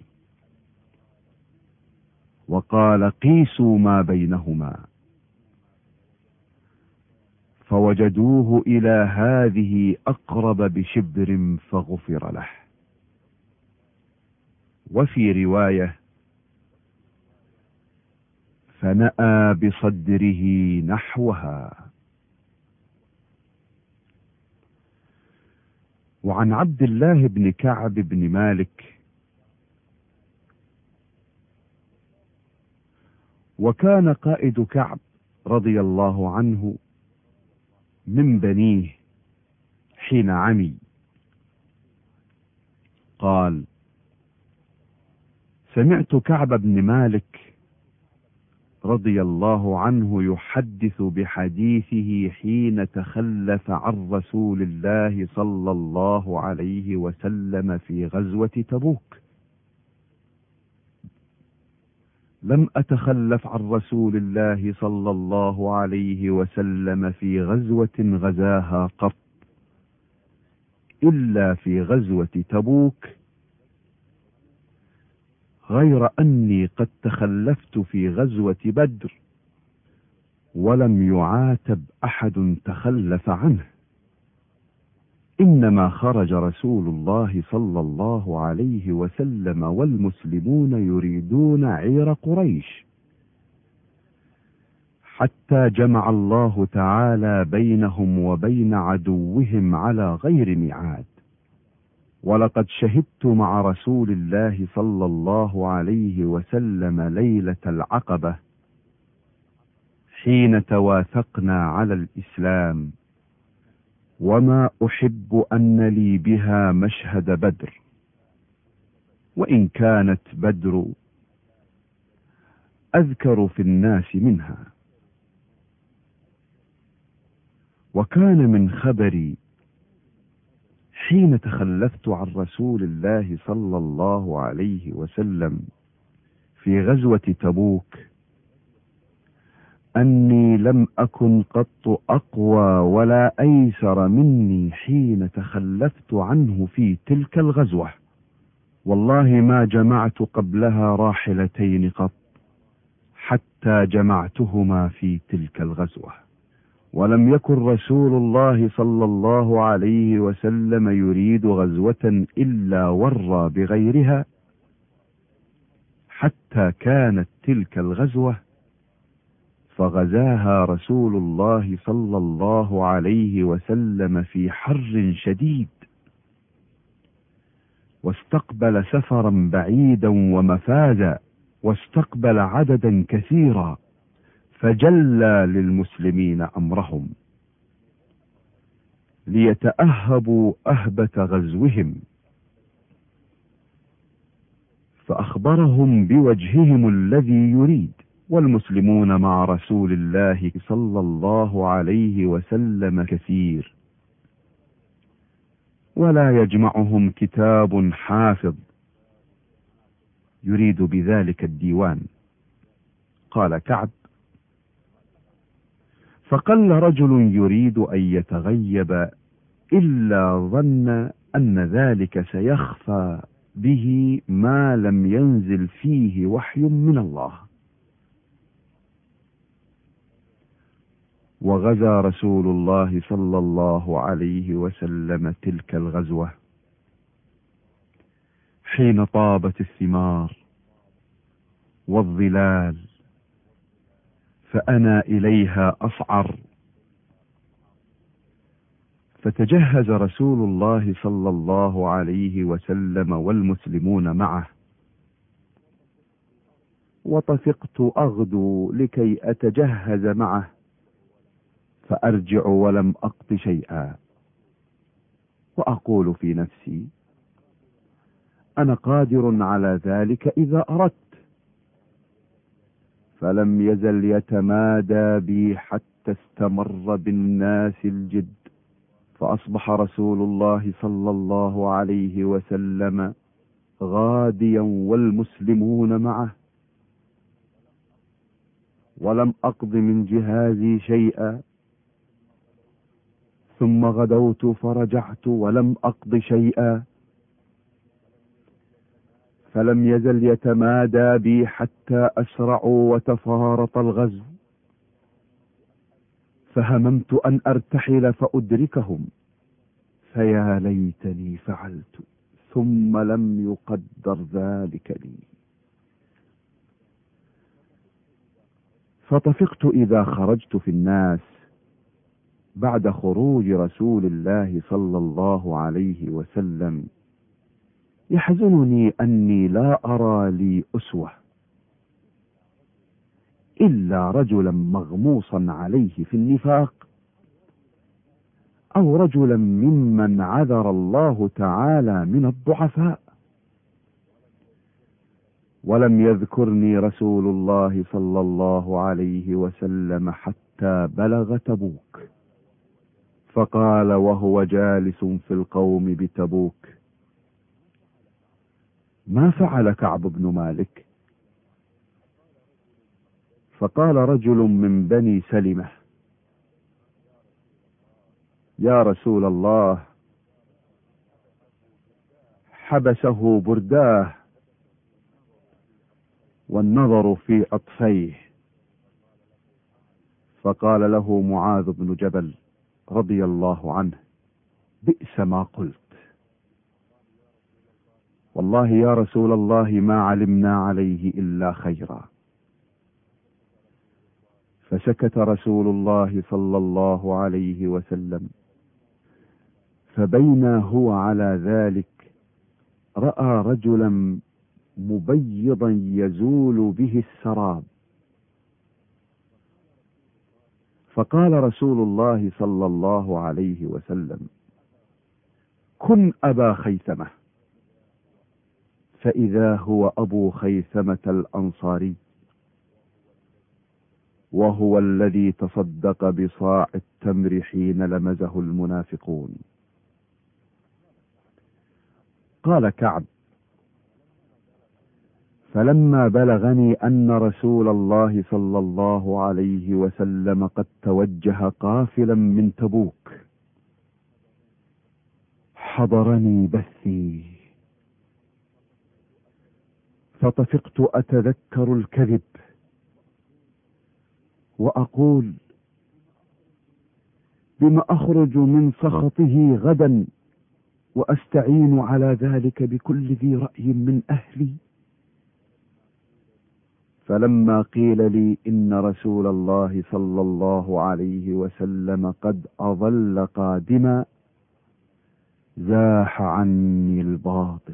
وقال: قيسوا ما بينهما، فوجدوه إلى هذه أقرب بشبر فغفر له. وفي رواية: فنأى بصدره نحوها. وعن عبد الله بن كعب بن مالك: وكان قائد كعب رضي الله عنه من بنيه حين عمي، قال: سمعت كعب بن مالك رضي الله عنه يحدث بحديثه حين تخلف عن رسول الله صلى الله عليه وسلم في غزوة تبوك: لم أتخلف عن رسول الله صلى الله عليه وسلم في غزوة غزاها قط، إلا في غزوة تبوك، غير أني قد تخلفت في غزوة بدر، ولم يعاتب أحد تخلف عنه، إنما خرج رسول الله صلى الله عليه وسلم والمسلمون يريدون عير قريش، حتى جمع الله تعالى بينهم وبين عدوهم على غير ميعاد. ولقد شهدت مع رسول الله صلى الله عليه وسلم ليلة العقبة حين تواثقنا على الإسلام، وما أحب أن لي بها مشهد بدر، وإن كانت بدر أذكر في الناس منها. وكان من خبري حين تخلفت عن رسول الله صلى الله عليه وسلم في غزوة تبوك أني لم أكن قط أقوى ولا أيسر مني حين تخلفت عنه في تلك الغزوة، والله ما جمعت قبلها راحلتين قط حتى جمعتهما في تلك الغزوة. ولم يكن رسول الله صلى الله عليه وسلم يريد غزوة إلا ورى بغيرها، حتى كانت تلك الغزوة فغزاها رسول الله صلى الله عليه وسلم في حر شديد، واستقبل سفرا بعيدا ومفازا، واستقبل عددا كثيرا، فجلى للمسلمين أمرهم ليتأهبوا أهبة غزوهم، فأخبرهم بوجههم الذي يريد، والمسلمون مع رسول الله صلى الله عليه وسلم كثير، ولا يجمعهم كتاب حافظ يريد بذلك الديوان. قال كعب: فقل رجل يريد أن يتغيب إلا ظن أن ذلك سيخفى به ما لم ينزل فيه وحي من الله. وغزا رسول الله صلى الله عليه وسلم تلك الغزوة حين طابت الثمار والظلال، فأنا إليها أصعر، فتجهز رسول الله صلى الله عليه وسلم والمسلمون معه، وطفقت أغدو لكي أتجهز معه، فأرجع ولم أقض شيئا، وأقول في نفسي: أنا قادر على ذلك إذا أردت. فلم يزل يتمادى بي حتى استمر بالناس الجد، فأصبح رسول الله صلى الله عليه وسلم غاديا والمسلمون معه، ولم أقض من جهازي شيئا، ثم غدوت فرجعت ولم أقض شيئا، فلم يزل يتمادى بي حتى أسرعوا وتفارط الغزو، فهممت أن أرتحل فأدركهم، فيا ليتني فعلت، ثم لم يقدر ذلك لي. فطفقت إذا خرجت في الناس بعد خروج رسول الله صلى الله عليه وسلم، يحزنني أني لا أرى لي أسوة إلا رجلا مغموصا عليه في النفاق، أو رجلا ممن عذر الله تعالى من الضعفاء. ولم يذكرني رسول الله صلى الله عليه وسلم حتى بلغ تبوك، فقال وهو جالس في القوم بتبوك: ما فعل كعب بن مالك؟ فقال رجل من بني سلمة: يا رسول الله، حبسه برداه والنظر في أطفيه. فقال له معاذ بن جبل رضي الله عنه: بئس ما قلت، والله يا رسول الله ما علمنا عليه إلا خيرا. فسكت رسول الله صلى الله عليه وسلم، فبينا هو على ذلك رأى رجلا مبيضا يزول به السراب، فقال رسول الله صلى الله عليه وسلم: كن أبا خيثمة. فإذا هو أبو خيثمة الأنصاري، وهو الذي تصدق بصاع التمر حين لمزه المنافقون. قال كعب: فلما بلغني أن رسول الله صلى الله عليه وسلم قد توجه قافلا من تبوك، حضرني بثي، فطفقت أتذكر الكذب وأقول بما أخرج من سخطه غدا وأستعين على ذلك بكل ذي رأي من أهلي. فلما قيل لي إن رسول الله صلى الله عليه وسلم قد أظل قادما زاح عني الباطل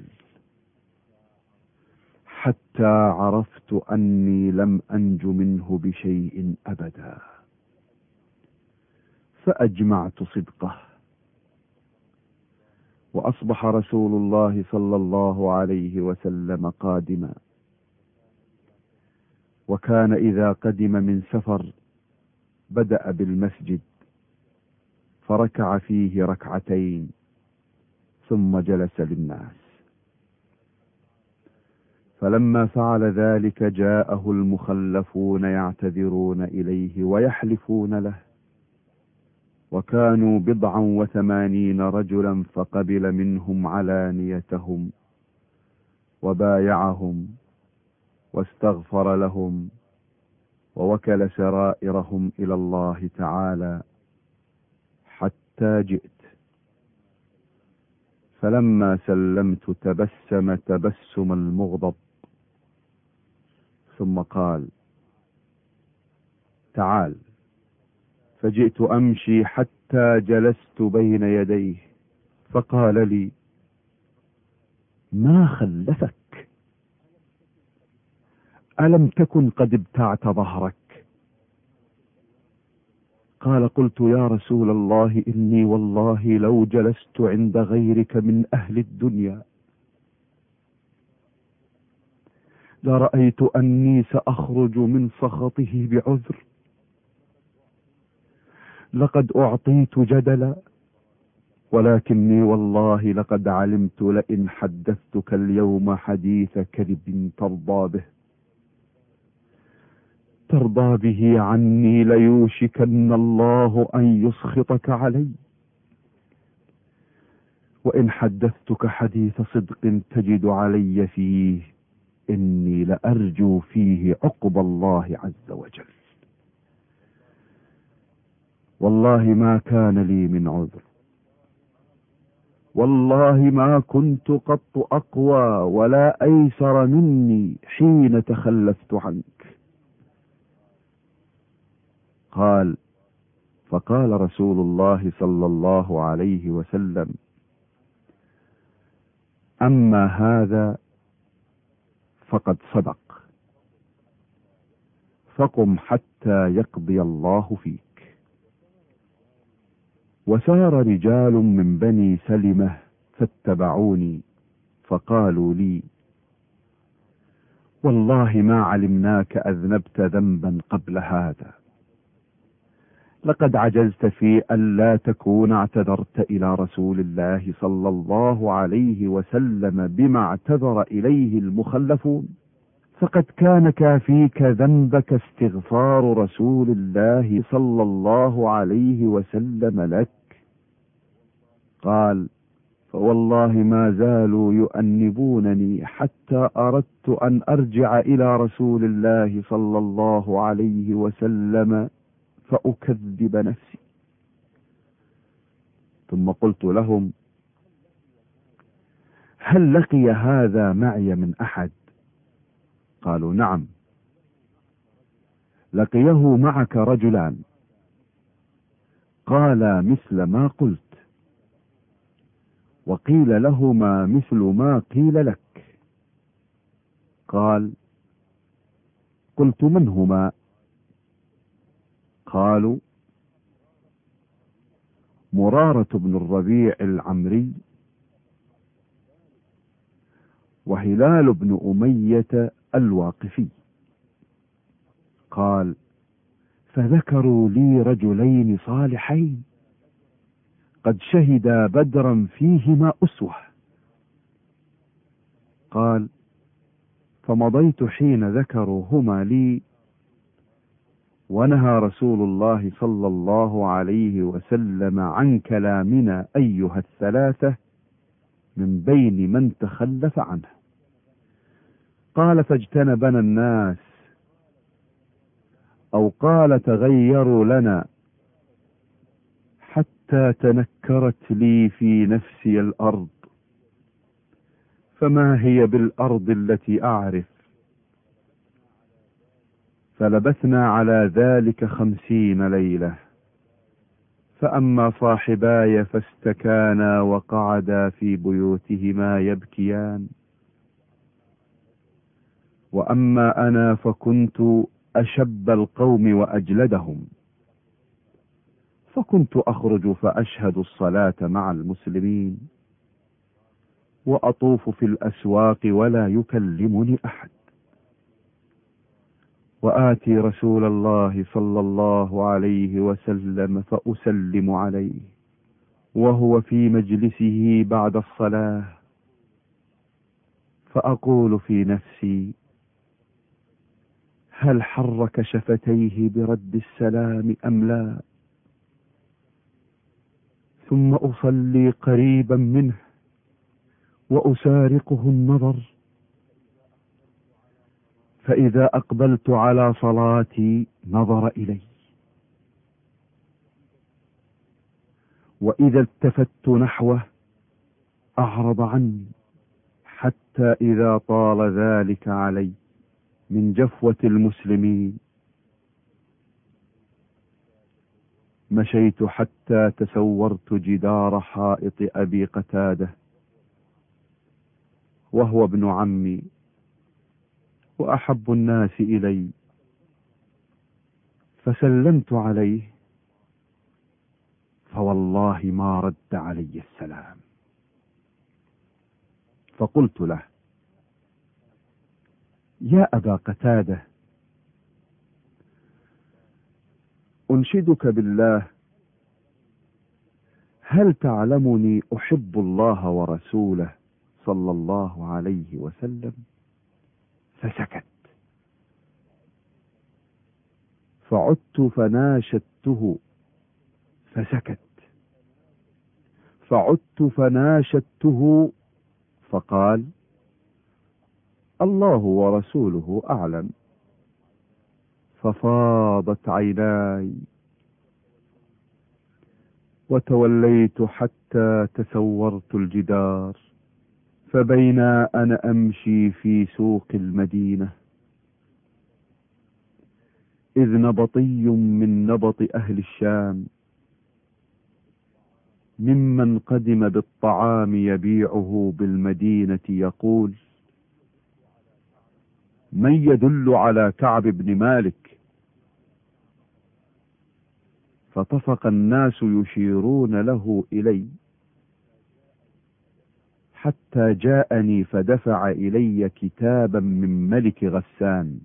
حتى عرفت أني لم أنج منه بشيء أبدا، فأجمعت صدقه. وأصبح رسول الله صلى الله عليه وسلم قادما، وكان إذا قدم من سفر بدأ بالمسجد فركع فيه ركعتين ثم جلس للناس. فلما فعل ذلك جاءه المخلفون يعتذرون إليه ويحلفون له، وكانوا بضعا وثمانين رجلا، فقبل منهم علانيتهم وبايعهم واستغفر لهم ووكل سرائرهم إلى الله تعالى حتى جئت. فلما سلمت تبسم تبسم المغضب ثم قال: تعال. فجئت أمشي حتى جلست بين يديه فقال لي: ما خلفك؟ ألم تكن قد ابتعت ظهرك؟ قال: قلت يا رسول الله إني والله لو جلست عند غيرك من أهل الدنيا لرأيت أني سأخرج من سخطه بعذر. لقد أعطيت جدلا، ولكني والله لقد علمت لئن حدثتك اليوم حديث كذب ترضى به ترضى به عني ليوشكن الله أن يسخطك علي، وإن حدثتك حديث صدق تجد علي فيه إني لأرجو فيه عقب الله عز وجل. والله ما كان لي من عذر، والله ما كنت قط أقوى ولا أيسر مني حين تخلفت عنك. قال: فقال رسول الله صلى الله عليه وسلم: أما هذا فقد صدق، فقم حتى يقضي الله فيك. وسار رجال من بني سلمة فاتبعوني فقالوا لي: والله ما علمناك أذنبت ذنبا قبل هذا، لقد عجزت في أن لا تكون اعتذرت إلى رسول الله صلى الله عليه وسلم بما اعتذر إليه المخلفون، فقد كان كافيك ذنبك استغفار رسول الله صلى الله عليه وسلم لك. قال: فوالله ما زالوا يؤنبونني حتى أردت أن أرجع إلى رسول الله صلى الله عليه وسلم فأكذب نفسي. ثم قلت لهم: هل لقي هذا معي من أحد؟ قالوا: نعم. لقيه معك رجلان. قال: مثل ما قلت. وقيل لهما مثل ما قيل لك. قال: قلت: من هما؟ قالوا: مرارة بن الربيع العمري وهلال بن أمية الواقفي. قال: فذكروا لي رجلين صالحين قد شهدا بدرا فيهما أسوة. قال: فمضيت حين ذكروهما لي، ونهى رسول الله صلى الله عليه وسلم عن كلامنا أيها الثلاثة من بين من تخلف عنه. قال فاجتنبنا الناس، أو قال تغيروا لنا، حتى تنكرت لي في نفسي الأرض، فما هي بالأرض التي أعرف. فلبثنا على ذلك خمسين ليلة. فأما صاحباي فاستكانا وقعدا في بيوتهما يبكيان، وأما أنا فكنت أشب القوم وأجلدهم، فكنت أخرج فأشهد الصلاة مع المسلمين، وأطوف في الأسواق ولا يكلمني أحد، وآتي رسول الله صلى الله عليه وسلم فأسلم عليه وهو في مجلسه بعد الصلاة، فأقول في نفسي: هل حرك شفتيه برد السلام أم لا؟ ثم أصلي قريبا منه وأسارقه النظر، فإذا أقبلت على صلاتي نظر إلي، وإذا التفت نحوه أعرض عني، حتى إذا طال ذلك علي من جفوة المسلمين مشيت حتى تسورت جدار حائط أبي قتادة، وهو ابن عمي وأحب الناس إلي، فسلمت عليه، فوالله ما رد علي السلام. فقلت له: يا أبا قتادة، أنشدك بالله، هل تعلمني أحب الله ورسوله صلى الله عليه وسلم؟ فسكت. فعدت فناشدته فسكت. فعدت فناشدته فقال: الله ورسوله أعلم. ففاضت عيناي، وتوليت حتى تسورت الجدار، فبينا أنا أمشي في سوق المدينة إذ نبطي من نبط أهل الشام ممن قدم بالطعام يبيعه بالمدينة يقول: من يدل على كعب بن مالك؟ فطفق الناس يشيرون له إلي، حتى جاءني فدفع إلي كتابا من ملك غسان،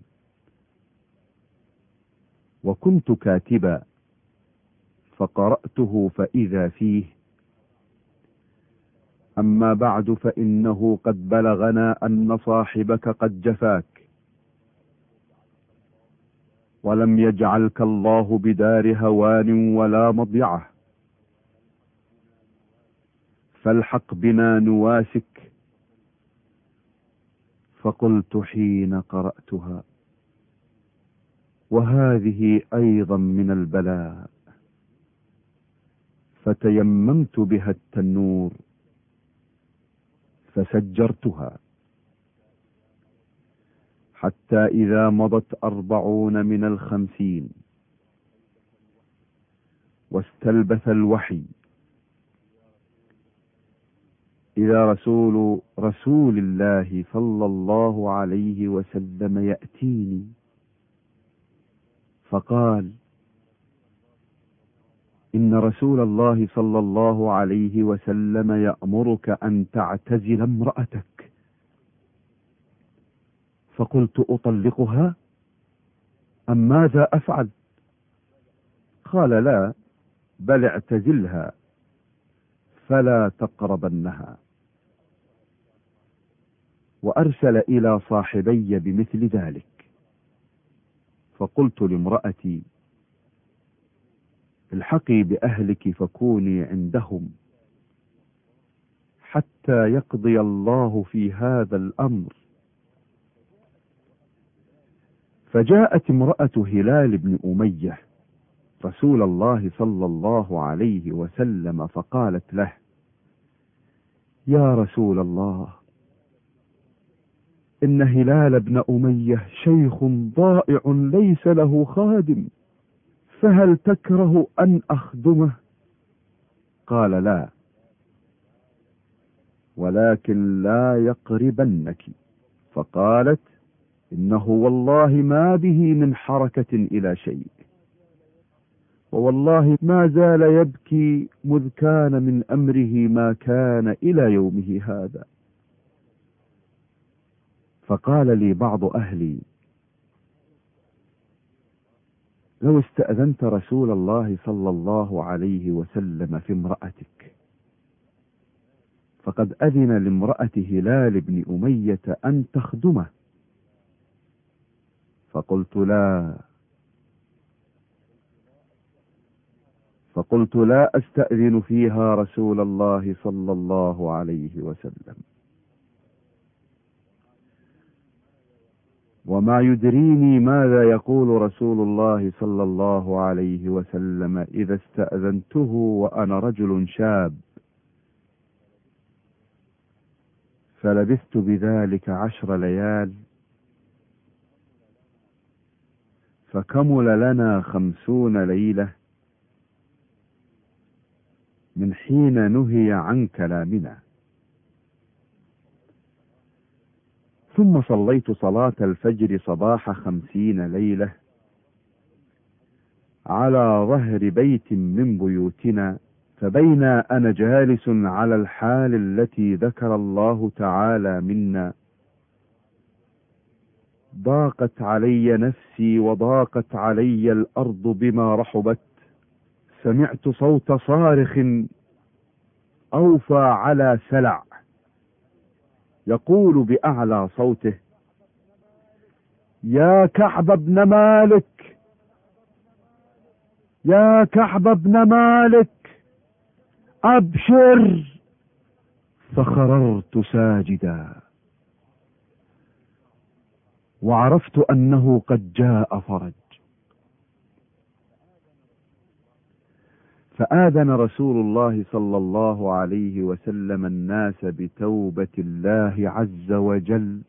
وكنت كاتبا، فقرأته فإذا فيه: أما بعد، فإنه قد بلغنا أن صاحبك قد جفاك، ولم يجعلك الله بدار هوان ولا مضيعة، فالحق بنا نواسك. فقلت حين قرأتها: وهذه أيضا من البلاء، فتيممت بها التنور فسجرتها، حتى إذا مضت أربعون من الخمسين واستلبث الوحي، إذا رسول رسول الله صلى الله عليه وسلم يأتيني فقال: إن رسول الله صلى الله عليه وسلم يأمرك أن تعتزل امرأتك. فقلت: أطلقها أم ماذا أفعل؟ قال: لا، بل اعتزلها فلا تقربنها. وأرسل إلى صاحبي بمثل ذلك. فقلت لامرأتي: الحقي بأهلك فكوني عندهم حتى يقضي الله في هذا الأمر، فجاءت امرأة هلال بن أمية رسول الله صلى الله عليه وسلم فقالت له: يا رسول الله، إن هلال بن أمية شيخ ضائع ليس له خادم، فهل تكره أن أخدمه؟ قال: لا، ولكن لا يقربنك. فقالت: إنه والله ما به من حركة إلى شيء، ووالله ما زال يبكي مذ كان من أمره ما كان إلى يومه هذا. فقال لي بعض أهلي: لو استأذنت رسول الله صلى الله عليه وسلم في امرأتك، فقد أذن لامرأة هلال بن أمية أن تخدمه. فقلت: لا فقلت لا أستأذن فيها رسول الله صلى الله عليه وسلم، وما يدريني ماذا يقول رسول الله صلى الله عليه وسلم إذا استأذنته وأنا رجل شاب. فلبثت بذلك عشر ليال، فكمل لنا خمسون ليلة من حين نهي عن كلامنا. ثم صليت صلاة الفجر صباح خمسين ليلة على ظهر بيت من بيوتنا، فبينا أنا جالس على الحال التي ذكر الله تعالى منا، ضاقت علي نفسي وضاقت علي الأرض بما رحبت، سمعت صوت صارخ أوفى على سلع يقول بأعلى صوته: يا كعب بن مالك، يا كعب بن مالك، أبشر. فخررت ساجدا، وعرفت أنه قد جاء فرج. فآذن رسول الله صلى الله عليه وسلم الناس بتوبة الله عز وجل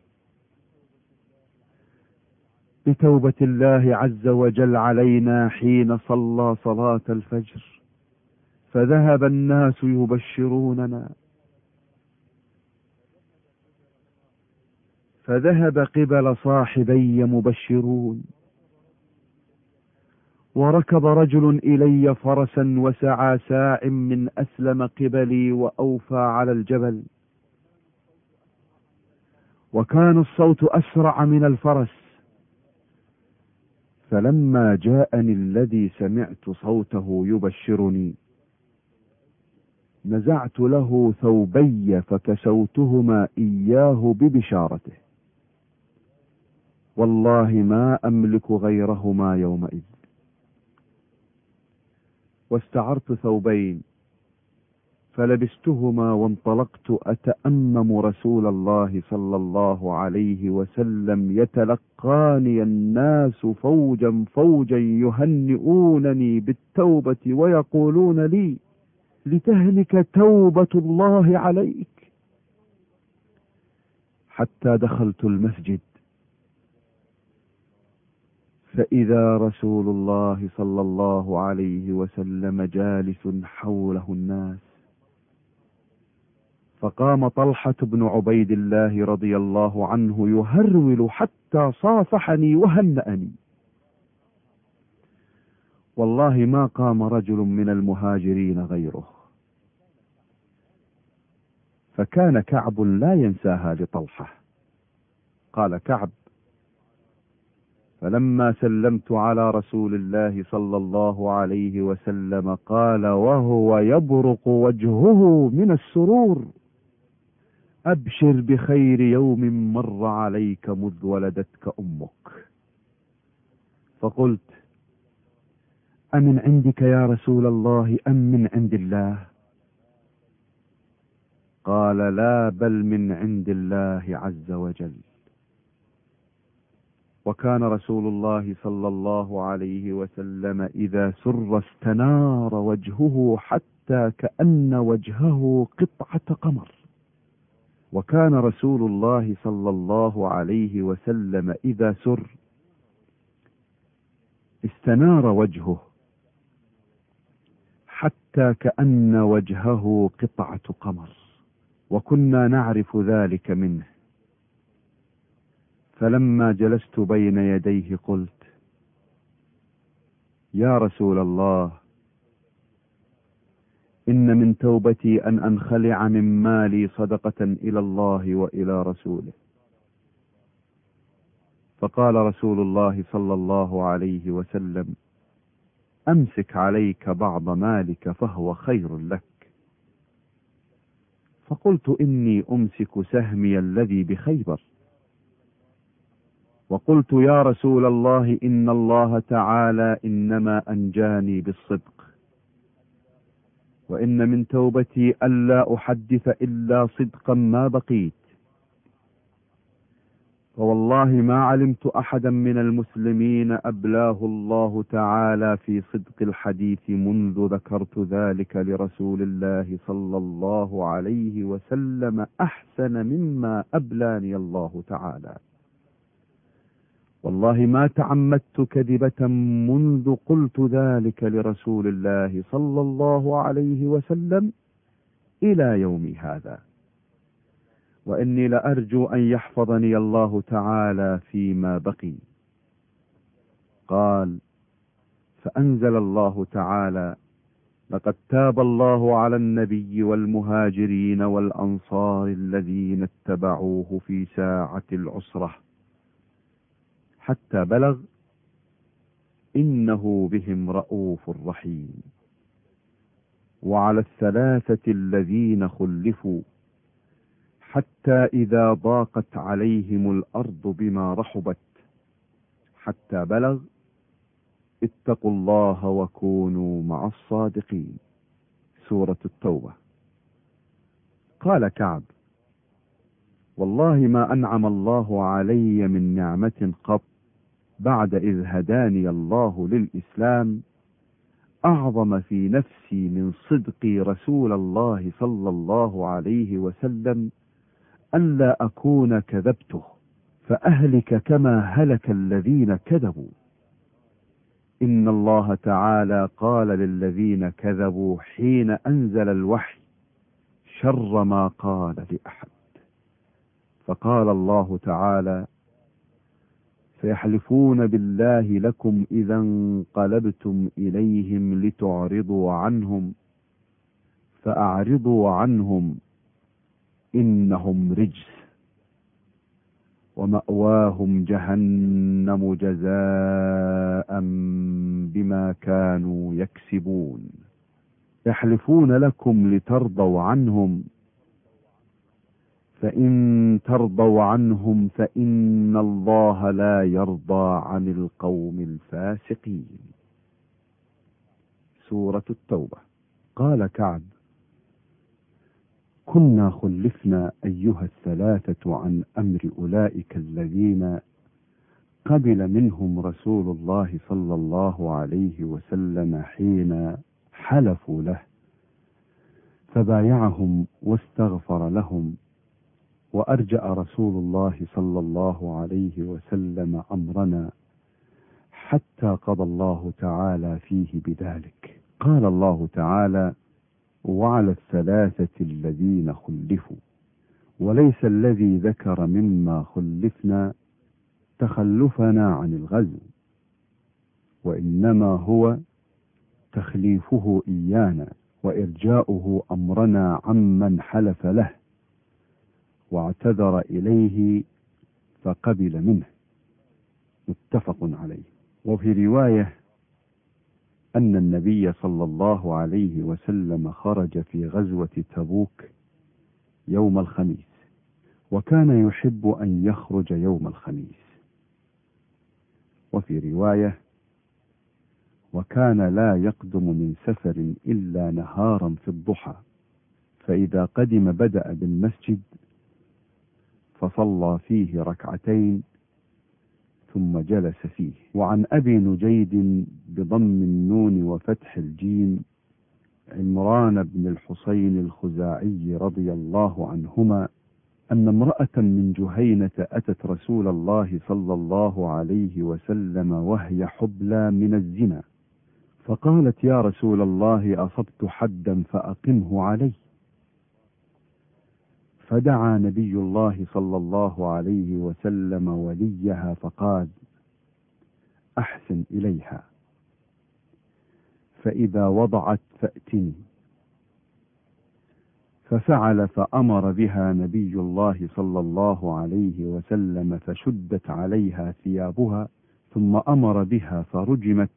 بتوبة الله عز وجل علينا حين صلى صلاة الفجر، فذهب الناس يبشروننا، فذهب قبل صاحبي مبشرون، وركب رجل إلي فرسا وسعى ساع من أسلم قبلي وأوفى على الجبل، وكان الصوت أسرع من الفرس. فلما جاءني الذي سمعت صوته يبشرني، نزعت له ثوبي فكسوتهما إياه ببشارته، والله ما أملك غيرهما يومئذ. واستعرت ثوبين فلبستهما وانطلقت أتأمم رسول الله صلى الله عليه وسلم، يتلقاني الناس فوجا فوجا يهنئونني بالتوبة ويقولون لي: لتهلك توبة الله عليك. حتى دخلت المسجد، فإذا رسول الله صلى الله عليه وسلم جالس حوله الناس، فقام طلحة بن عبيد الله رضي الله عنه يهرول حتى صافحني وهنأني. والله ما قام رجل من المهاجرين غيره. فكان كعب لا ينساها لطلحة. قال كعب: فلما سلمت على رسول الله صلى الله عليه وسلم قال وهو يبرق وجهه من السرور: أبشر بخير يوم مر عليك مذ ولدتك أمك. فقلت: أمن عندك يا رسول الله أم من عند الله؟ قال: لا، بل من عند الله عز وجل. وكان رسول الله صلى الله عليه وسلم إذا سر استنار وجهه حتى كأن وجهه قطعة قمر. وكان رسول الله صلى الله عليه وسلم إذا سر استنار وجهه حتى كأن وجهه قطعة قمر، وكنا نعرف ذلك منه. فلما جلست بين يديه قلت: يا رسول الله، إن من توبتي أن أنخلع من مالي صدقة إلى الله وإلى رسوله. فقال رسول الله صلى الله عليه وسلم: أمسك عليك بعض مالك فهو خير لك. فقلت: إني أمسك سهمي الذي بخيبر. وقلت: يا رسول الله، إن الله تعالى إنما أنجاني بالصدق، وإن من توبتي ألا أحدث إلا صدقا ما بقيت. فوالله ما علمت أحدا من المسلمين أبلاه الله تعالى في صدق الحديث منذ ذكرت ذلك لرسول الله صلى الله عليه وسلم أحسن مما أبلاني الله تعالى. والله ما تعمدت كذبة منذ قلت ذلك لرسول الله صلى الله عليه وسلم إلى يوم هذا، وإني لأرجو أن يحفظني الله تعالى فيما بقي. قال: فأنزل الله تعالى: لقد تاب الله على النبي والمهاجرين والأنصار الذين اتبعوه في ساعة العسرة حتى بلغ إنه بهم رؤوف رحيم. وعلى الثلاثة الذين خلفوا حتى إذا ضاقت عليهم الأرض بما رحبت حتى بلغ اتقوا الله وكونوا مع الصادقين. سورة التوبة. قال كعب: والله ما أنعم الله علي من نعمة قط بعد إذ هداني الله للإسلام أعظم في نفسي من صدقي رسول الله صلى الله عليه وسلم ألا أكون كذبته فأهلك كما هلك الذين كذبوا. إن الله تعالى قال للذين كذبوا حين أنزل الوحي شر ما قال لأحد. فقال الله تعالى: فيحلفون بالله لكم إذا انقلبتم إليهم لتعرضوا عنهم فأعرضوا عنهم إنهم رجس ومأواهم جهنم جزاء بما كانوا يكسبون. يحلفون لكم لترضوا عنهم فإن ترضوا عنهم فإن الله لا يرضى عن القوم الفاسقين. سورة التوبة. قال كعب: كنا خلفنا أيها الثلاثة عن أمر أولئك الذين قبل منهم رسول الله صلى الله عليه وسلم حين حلفوا له، فبايعهم واستغفر لهم، وأرجأ رسول الله صلى الله عليه وسلم أمرنا حتى قضى الله تعالى فيه بذلك. قال الله تعالى: وعلى الثلاثة الذين خلفوا. وليس الذي ذكر مما خلفنا تخلفنا عن الغزو، وإنما هو تخليفه إيانا وإرجاؤه أمرنا عمن حلف له واعتذر إليه فقبل منه. متفق عليه. وفي رواية أن النبي صلى الله عليه وسلم خرج في غزوة تبوك يوم الخميس، وكان يحب أن يخرج يوم الخميس. وفي رواية: وكان لا يقدم من سفر إلا نهارا في الضحى، فإذا قدم بدأ بالمسجد فصلى فيه ركعتين ثم جلس فيه. وعن أبي نجيد بضم النون وفتح الجيم عمران بن الحسين الخزاعي رضي الله عنهما أن امرأة من جهينة أتت رسول الله صلى الله عليه وسلم وهي حبلى من الزنا، فقالت: يا رسول الله، أصبت حدا فأقمه علي. فدعا نبي الله صلى الله عليه وسلم وليها فقال: أحسن إليها، فإذا وضعت فأتني. ففعل، فأمر بها نبي الله صلى الله عليه وسلم، فشدت عليها ثيابها، ثم أمر بها فرجمت،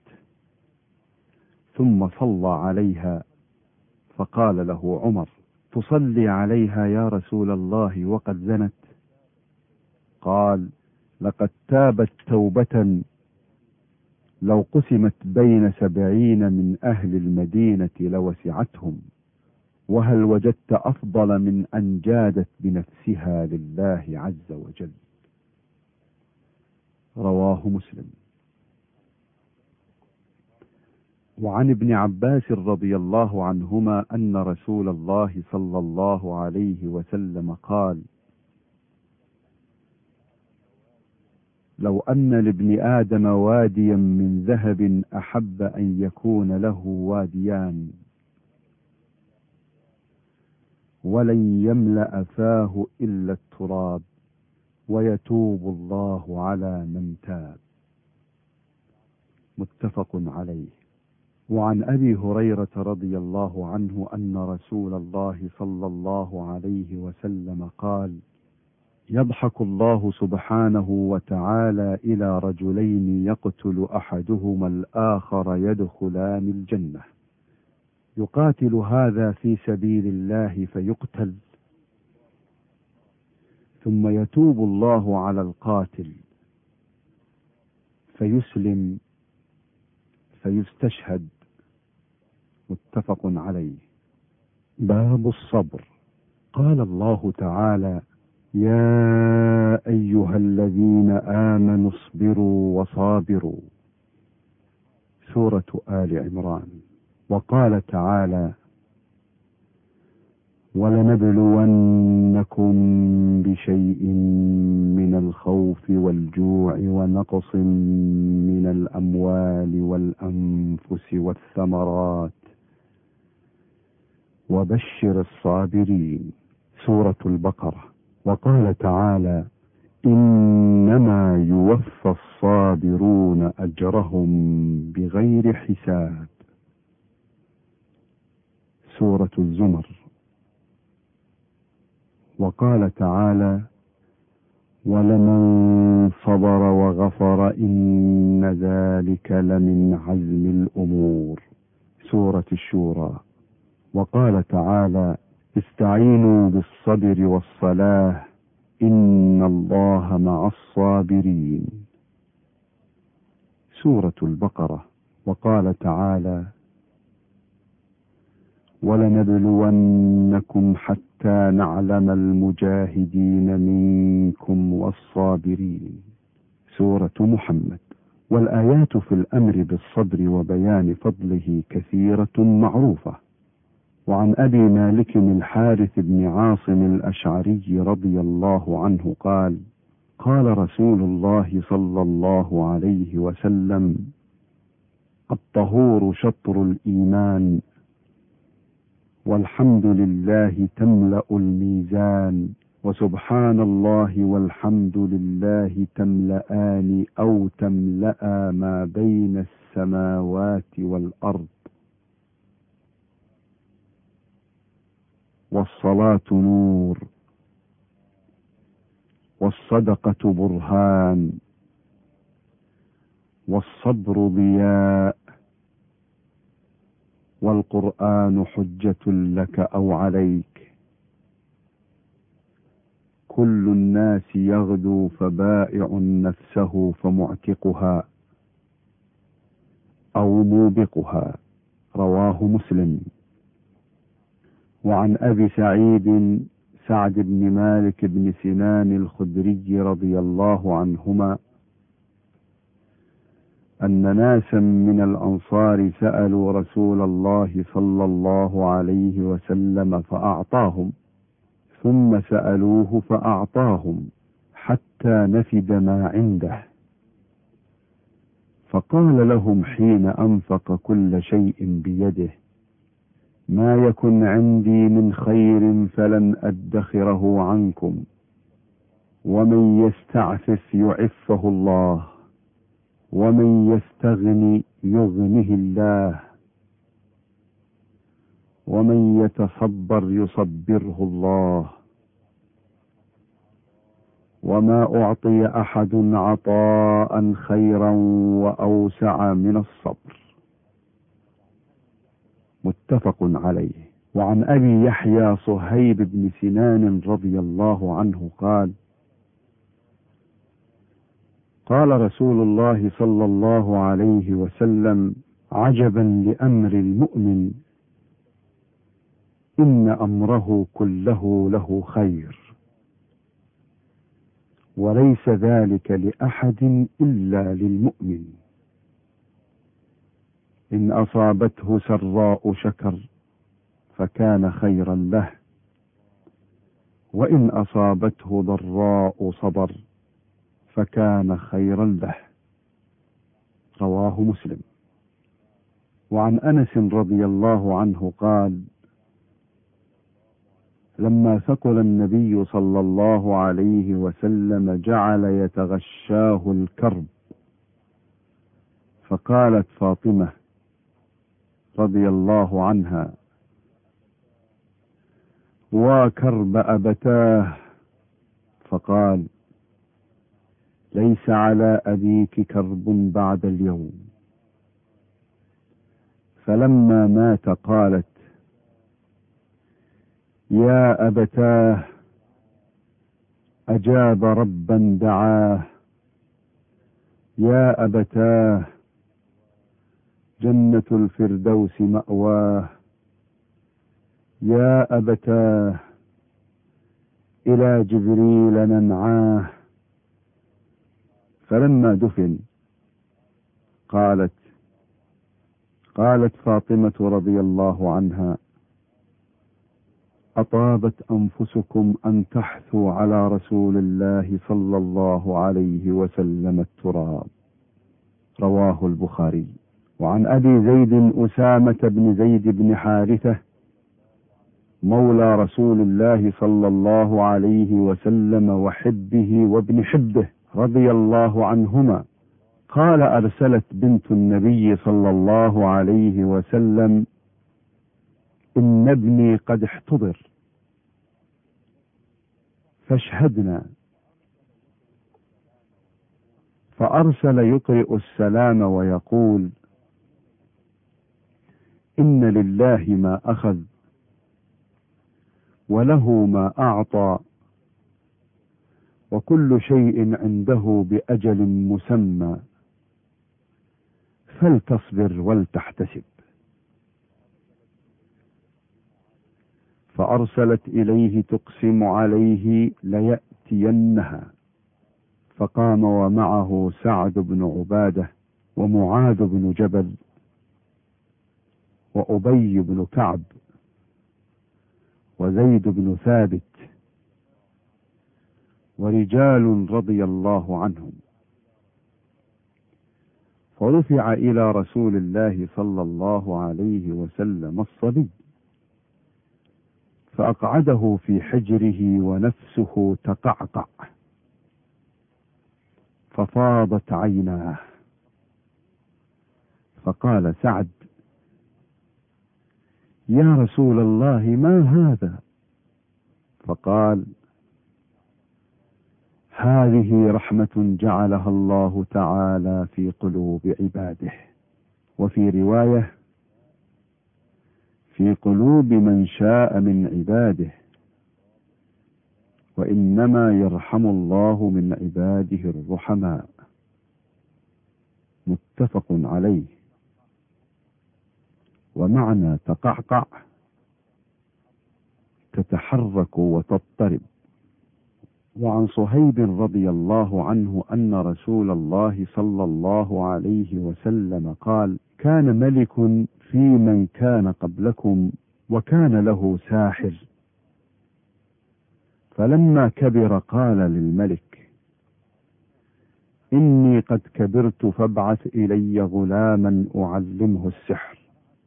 ثم صلى عليها. فقال له عمر: تصلي عليها يا رسول الله وقد زنت؟ قال: لقد تابت توبة لو قسمت بين سبعين من أهل المدينة لوسعتهم، وهل وجدت أفضل من أن جادت بنفسها لله عز وجل. رواه مسلم. وعن ابن عباس رضي الله عنهما أن رسول الله صلى الله عليه وسلم قال: لو أن لابن آدم واديا من ذهب أحب أن يكون له واديان، ولن يملأ فاه إلا التراب، ويتوب الله على من تاب. متفق عليه. وعن أبي هريرة رضي الله عنه أن رسول الله صلى الله عليه وسلم قال: يضحك الله سبحانه وتعالى إلى رجلين يقتل أحدهما الآخر يدخلان الجنة، يقاتل هذا في سبيل الله فيقتل، ثم يتوب الله على القاتل فيسلم فيستشهد. متفق عليه. باب الصبر. قال الله تعالى: يا أيها الذين آمنوا اصبروا وصابروا. سورة آل عمران. وقال تعالى: ولنبلونكم بشيء من الخوف والجوع ونقص من الأموال والأنفس والثمرات وبشر الصابرين. سورة البقرة. وقال تعالى: إنما يوفى الصابرون أجرهم بغير حساب. سورة الزمر. وقال تعالى: ولمن صبر وغفر إن ذلك لمن عزم الأمور. سورة الشورى. وقال تعالى: استعينوا بالصبر والصلاة إن الله مع الصابرين. سورة البقرة. وقال تعالى: ولنبلونكم حتى نعلم المجاهدين منكم والصابرين. سورة محمد. والآيات في الأمر بالصبر وبيان فضله كثيرة معروفة. وعن أبي مالك الحارث بن عاصم الأشعري رضي الله عنه قال: قال رسول الله صلى الله عليه وسلم: الطهور شطر الإيمان، والحمد لله تملأ الميزان، وسبحان الله والحمد لله تملأان أو تملأ ما بين السماوات والأرض. والصلاة نور، والصدقة برهان، والصبر ضياء، والقرآن حجة لك أو عليك. كل الناس يغدو فبائع نفسه فمعتقها أو موبقها. رواه مسلم. وعن أبي سعيد سعد بن مالك بن سنان الخدري رضي الله عنهما أن ناسا من الأنصار سألوا رسول الله صلى الله عليه وسلم فأعطاهم، ثم سألوه فأعطاهم حتى نفد ما عنده، فقال لهم حين أنفق كل شيء بيده: ما يكن عندي من خير فلن أدخره عنكم، ومن يستعفف يعفه الله، ومن يستغني يغنه الله، ومن يتصبر يصبره الله، وما أعطي أحد عطاء خيرا وأوسع من الصبر. متفق عليه. وعن أبي يحيى صهيب بن سنان رضي الله عنه قال: قال رسول الله صلى الله عليه وسلم: عجبا لأمر المؤمن، إن أمره كله له خير، وليس ذلك لأحد إلا للمؤمن، إن أصابته سراء شكر فكان خيرا له، وإن أصابته ضراء صبر فكان خيرا له. رواه مسلم. وعن أنس رضي الله عنه قال: لما ثقل النبي صلى الله عليه وسلم جعل يتغشاه الكرب، فقالت فاطمة رضي الله عنها: وكرب أبتاه، فقال: ليس على أبيك كرب بعد اليوم. فلما مات قالت: يا أبتاه، أجاب ربا دعاه، يا أبتاه، جنة الفردوس مأواه، يا أبتاه، إلى جبريل ننعاه. فلما دفن قالت قالت فاطمة رضي الله عنها: أطابت أنفسكم أن تحثوا على رسول الله صلى الله عليه وسلم التراب. رواه البخاري. وعن أبي زيد أسامة بن زيد بن حارثة مولى رسول الله صلى الله عليه وسلم وحبه وابن حبه رضي الله عنهما قال: أرسلت بنت النبي صلى الله عليه وسلم: إن ابني قد احتضر فاشهدنا. فأرسل يقرئ السلام ويقول: إن لله ما أخذ، وله ما أعطى، وكل شيء عنده بأجل مسمى، فلتصبر ولتحتسب. فأرسلت إليه تقسم عليه ليأتينها، فقام ومعه سعد بن عبادة ومعاذ بن جبل وأبي بن كعب وزيد بن ثابت ورجال رضي الله عنهم، فرفع إلى رسول الله صلى الله عليه وسلم الصبي، فأقعده في حجره ونفسه تقعقع، ففاضت عيناه، فقال سعد: يا رسول الله ما هذا؟ فقال: هذه رحمة جعلها الله تعالى في قلوب عباده، وفي رواية: في قلوب من شاء من عباده، وإنما يرحم الله من عباده الرحماء. متفق عليه. ومعنى تقعقع: تتحرك وتضطرب. وعن صهيب رضي الله عنه أن رسول الله صلى الله عليه وسلم قال: كان ملك في من كان قبلكم وكان له ساحر، فلما كبر قال للملك: إني قد كبرت فابعث إلي غلاما أعلمه السحر.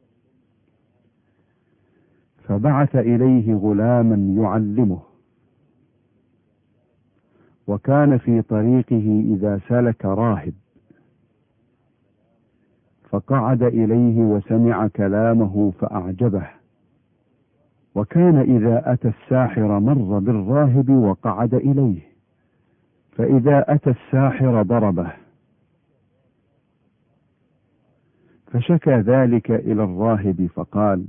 فبعث إليه غلاما يعلمه، وكان في طريقه إذا سلك راهب فقعد إليه وسمع كلامه فأعجبه، وكان إذا أتى الساحر مر بالراهب وقعد إليه، فإذا أتى الساحر ضربه، فشكى ذلك إلى الراهب فقال: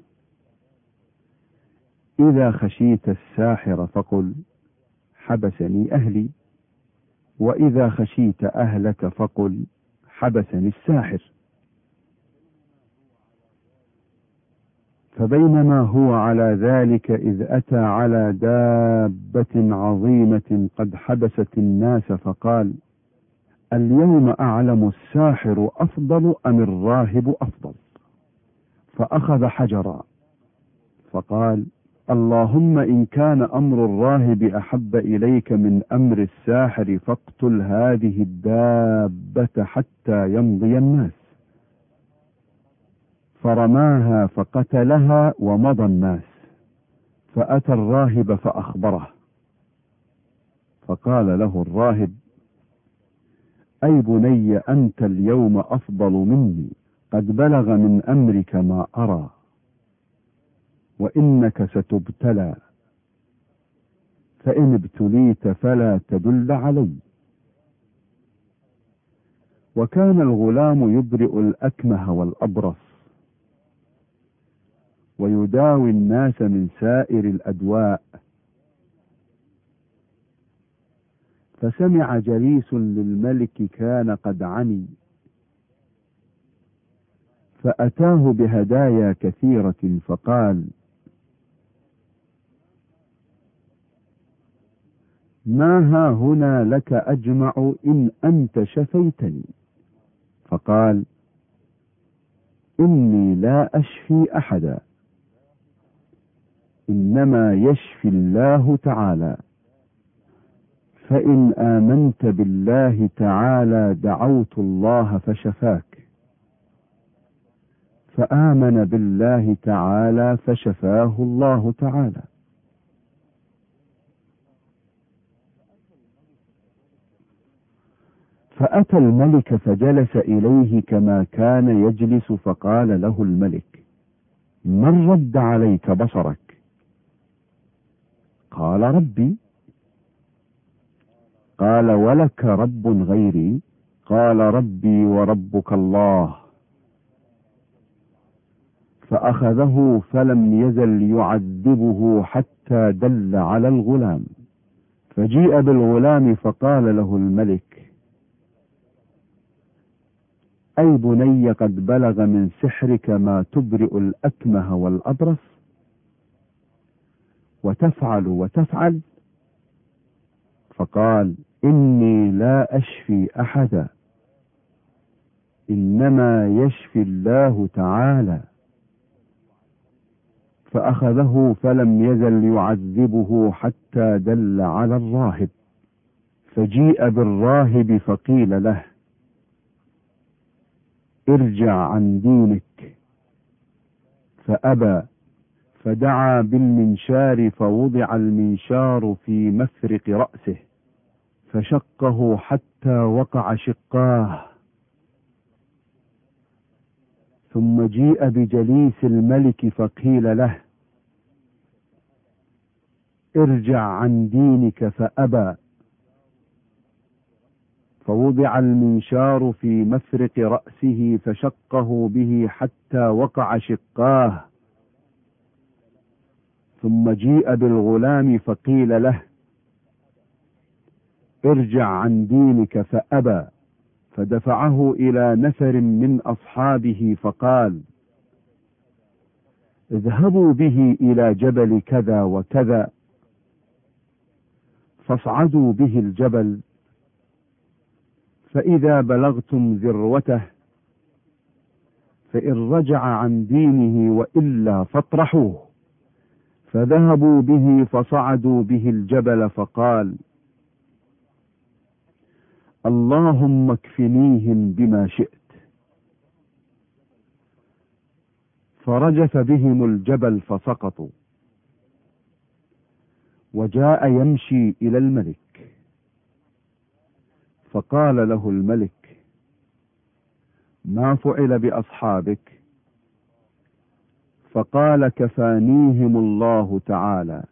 إذا خشيت الساحر فقل: حبسني أهلي، وإذا خشيت أهلك فقل: حبسني الساحر. فبينما هو على ذلك إذ أتى على دابة عظيمة قد حبست الناس، فقال: اليوم أعلم الساحر أفضل أم الراهب أفضل؟ فأخذ حجرا فقال: اللهم إن كان أمر الراهب أحب إليك من أمر الساحر فاقتل هذه الدابة حتى يمضي الناس. فرماها فقتلها ومضى الناس، فأتى الراهب فأخبره، فقال له الراهب: أي بني أنت اليوم أفضل مني، قد بلغ من أمرك ما أرى، وإنك ستبتلى، فإن ابتليت فلا تدل علي. وكان الغلام يبرئ الأكمه والأبرص ويداوي الناس من سائر الأدواء. فسمع جليس للملك كان قد عمي، فأتاه بهدايا كثيرة، فقال: ما ها هنا لك أجمع إن أنت شفيتني؟ فقال: إني لا أشفي أحدا، إنما يشفي الله تعالى، فإن آمنت بالله تعالى دعوت الله فشفاك، فآمن بالله تعالى فشفاه الله تعالى. فأتى الملك فجلس إليه كما كان يجلس، فقال له الملك: من رد عليك بصرك؟ قال: ربي. قال: ولك رب غيري؟ قال: ربي وربك الله. فأخذه فلم يزل يعذبه حتى دل على الغلام، فجيء بالغلام فقال له الملك: أي بني قد بلغ من سحرك ما تبرئ الأكمه والأبرص وتفعل وتفعل؟ فقال: إني لا أشفي أحدا، إنما يشفي الله تعالى. فأخذه فلم يزل يعذبه حتى دل على الراهب، فجيء بالراهب فقيل له: ارجع عن دينك، فأبى، فدعا بالمنشار فوضع المنشار في مفرق رأسه فشقه حتى وقع شقاه، ثم جيء بجليس الملك فقيل له: ارجع عن دينك، فأبى، فوضع المنشار في مفرق رأسه فشقه به حتى وقع شقاه، ثم جيء بالغلام فقيل له: ارجع عن دينك، فأبى، فدفعه إلى نفر من أصحابه فقال: اذهبوا به إلى جبل كذا وكذا. فاصعدوا به الجبل، فإذا بلغتم ذروته فإن رجع عن دينه وإلا فاطرحوه. فذهبوا به فصعدوا به الجبل، فقال: اللهم اكفنيهم بما شئت. فرجف بهم الجبل فسقطوا. وجاء يمشي إلى الملك، فقال له الملك: ما فعل بأصحابك؟ فقال: كفانيهم الله تعالى.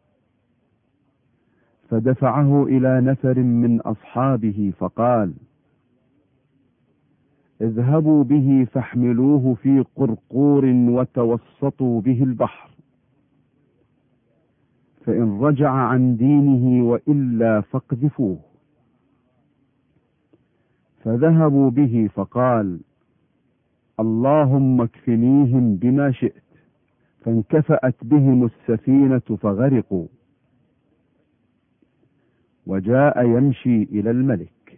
فدفعه إلى نفر من أصحابه فقال: اذهبوا به فاحملوه في قرقور وتوسطوا به البحر، فإن رجع عن دينه وإلا فاقذفوه. فذهبوا به فقال: اللهم اكفنيهم بما شئت. فانكفأت بهم السفينة فغرقوا. وجاء يمشي إلى الملك،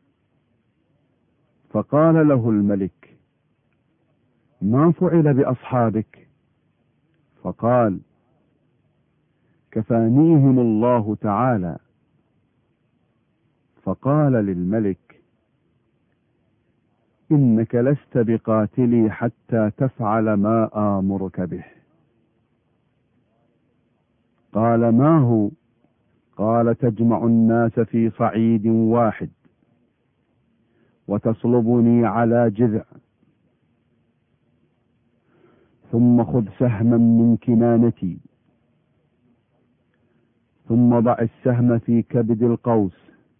فقال له الملك: ما فعل بأصحابك؟ فقال: كفانيهم الله تعالى. فقال للملك: إنك لست بقاتلي حتى تفعل ما آمرك به. قال: ما هو؟ قال: تجمع الناس في صعيد واحد، وتصلبني على جذع، ثم خذ سهما من كنانتي، ثم ضع السهم في كبد القوس،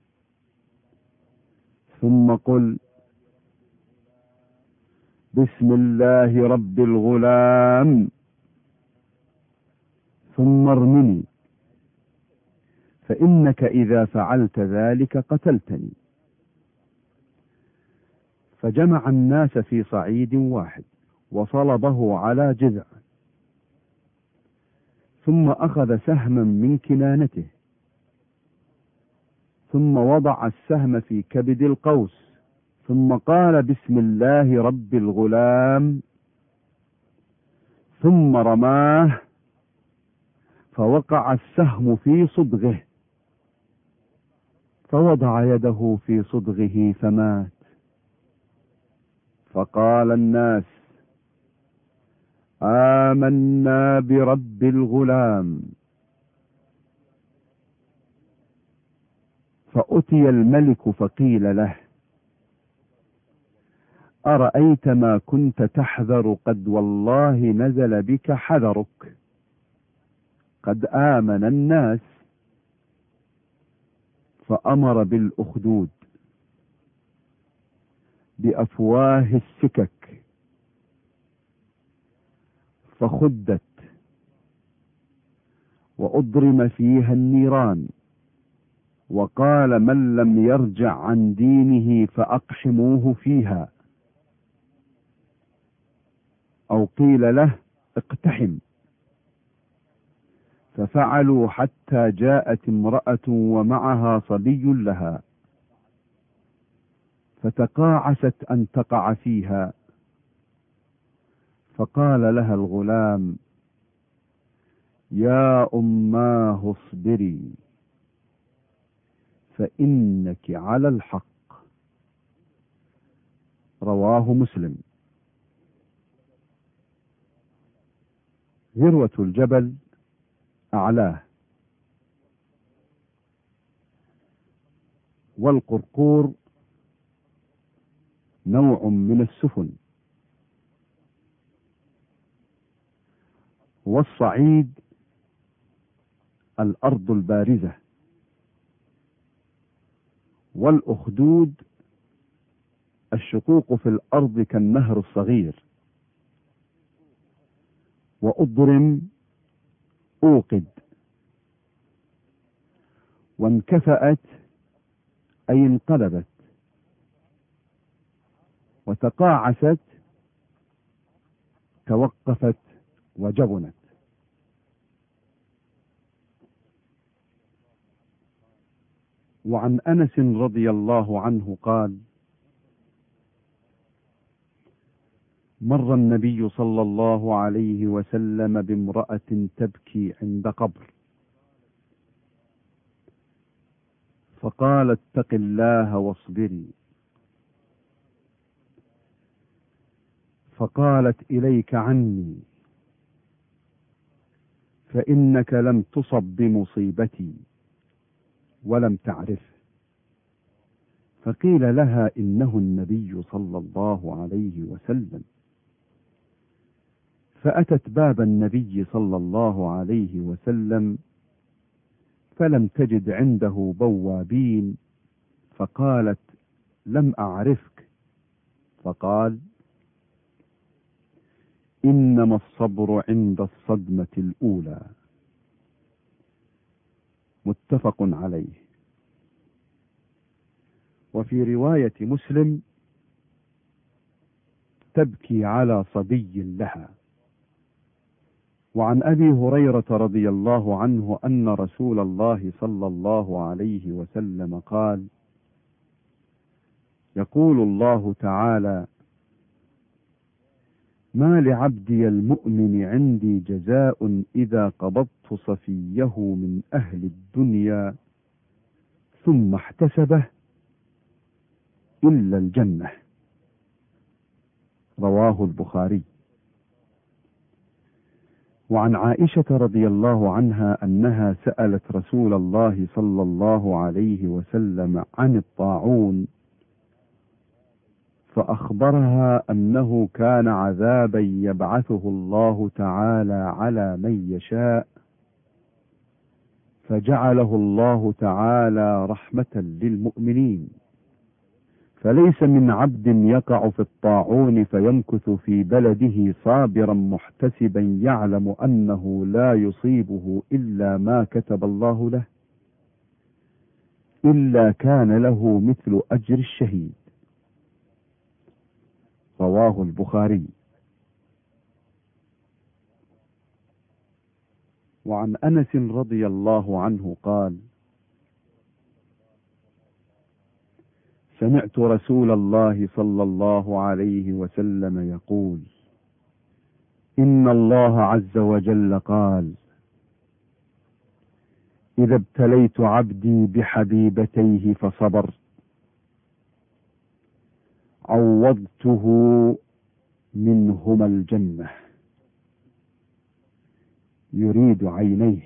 ثم قل: بسم الله رب الغلام، ثم ارمني، فإنك إذا فعلت ذلك قتلتني. فجمع الناس في صعيد واحد، وصلبه على جذع، ثم أخذ سهما من كنانته، ثم وضع السهم في كبد القوس، ثم قال: بسم الله رب الغلام، ثم رماه، فوقع السهم في صدغه، فوضع يده في صدغه فمات. فقال الناس: آمنا برب الغلام. فأتي الملك فقيل له: أرأيت ما كنت تحذر قد والله نزل بك حذرك، قد آمن الناس. فأمر بالأخدود بأفواه السكك، فخدت وأضرم فيها النيران، وقال: من لم يرجع عن دينه فأقحموه فيها، أو قيل له: اقتحم. ففعلوا حتى جاءت امرأة ومعها صبي لها، فتقاعست أن تقع فيها. فقال لها الغلام: يا أماه اصبري، فإنك على الحق. رواه مسلم. ذروة الجبل أعلاه، والقرقور نوع من السفن، والصعيد الأرض البارزة، والأخدود الشقوق في الأرض كالنهر الصغير. وأضرم أوقد. وانكفأت أي انقلبت. وتقاعست توقفت وجبنت. وعن أنس رضي الله عنه قال: مر النبي صلى الله عليه وسلم بامرأة تبكي عند قبر، فقال: اتق الله واصبري. فقالت: إليك عني، فإنك لم تصب بمصيبتي ولم تعرفه. فقيل لها: إنه النبي صلى الله عليه وسلم. فأتت باب النبي صلى الله عليه وسلم فلم تجد عنده بوابين، فقالت: لم أعرفك. فقال: إنما الصبر عند الصدمة الأولى. متفق عليه. وفي رواية مسلم: تبكي على صبي لها. وعن أبي هريرة رضي الله عنه أن رسول الله صلى الله عليه وسلم قال: يقول الله تعالى: ما لعبدي المؤمن عندي جزاء إذا قبضت صفيه من أهل الدنيا ثم احتسبه إلا الجنة. رواه البخاري. وعن عائشة رضي الله عنها أنها سألت رسول الله صلى الله عليه وسلم عن الطاعون، فأخبرها أنه كان عذابا يبعثه الله تعالى على من يشاء، فجعله الله تعالى رحمة للمؤمنين، فليس من عبد يقع في الطاعون فيمكث في بلده صابرا محتسبا يعلم أنه لا يصيبه إلا ما كتب الله له، إلا كان له مثل أجر الشهيد. رواه البخاري. وعن أنس رضي الله عنه قال: سمعت رسول الله صلى الله عليه وسلم يقول: إن الله عز وجل قال: إذا ابتليت عبدي بحبيبتيه فصبر عوضته منهما الجنة، يريد عينيه.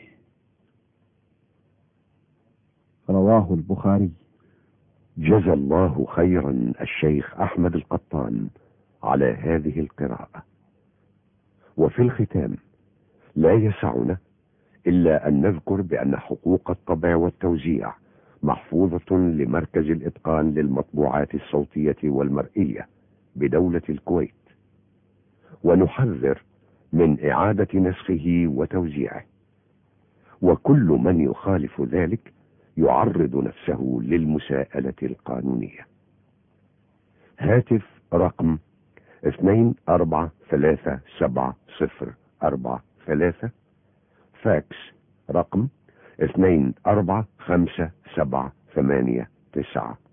رواه البخاري. جزى الله خيرا الشيخ أحمد القطان على هذه القراءة. وفي الختام لا يسعنا إلا أن نذكر بأن حقوق الطبع والتوزيع محفوظة لمركز الإتقان للمطبوعات الصوتية والمرئية بدولة الكويت، ونحذر من إعادة نسخه وتوزيعه، وكل من يخالف ذلك يعرض نفسه للمساءلة القانونية. هاتف رقم اثنين أربعة ثلاثة سبعة صفر أربعة ثلاثة، فاكس رقم اثنين أربعة خمسة سبعة ثمانية تسعة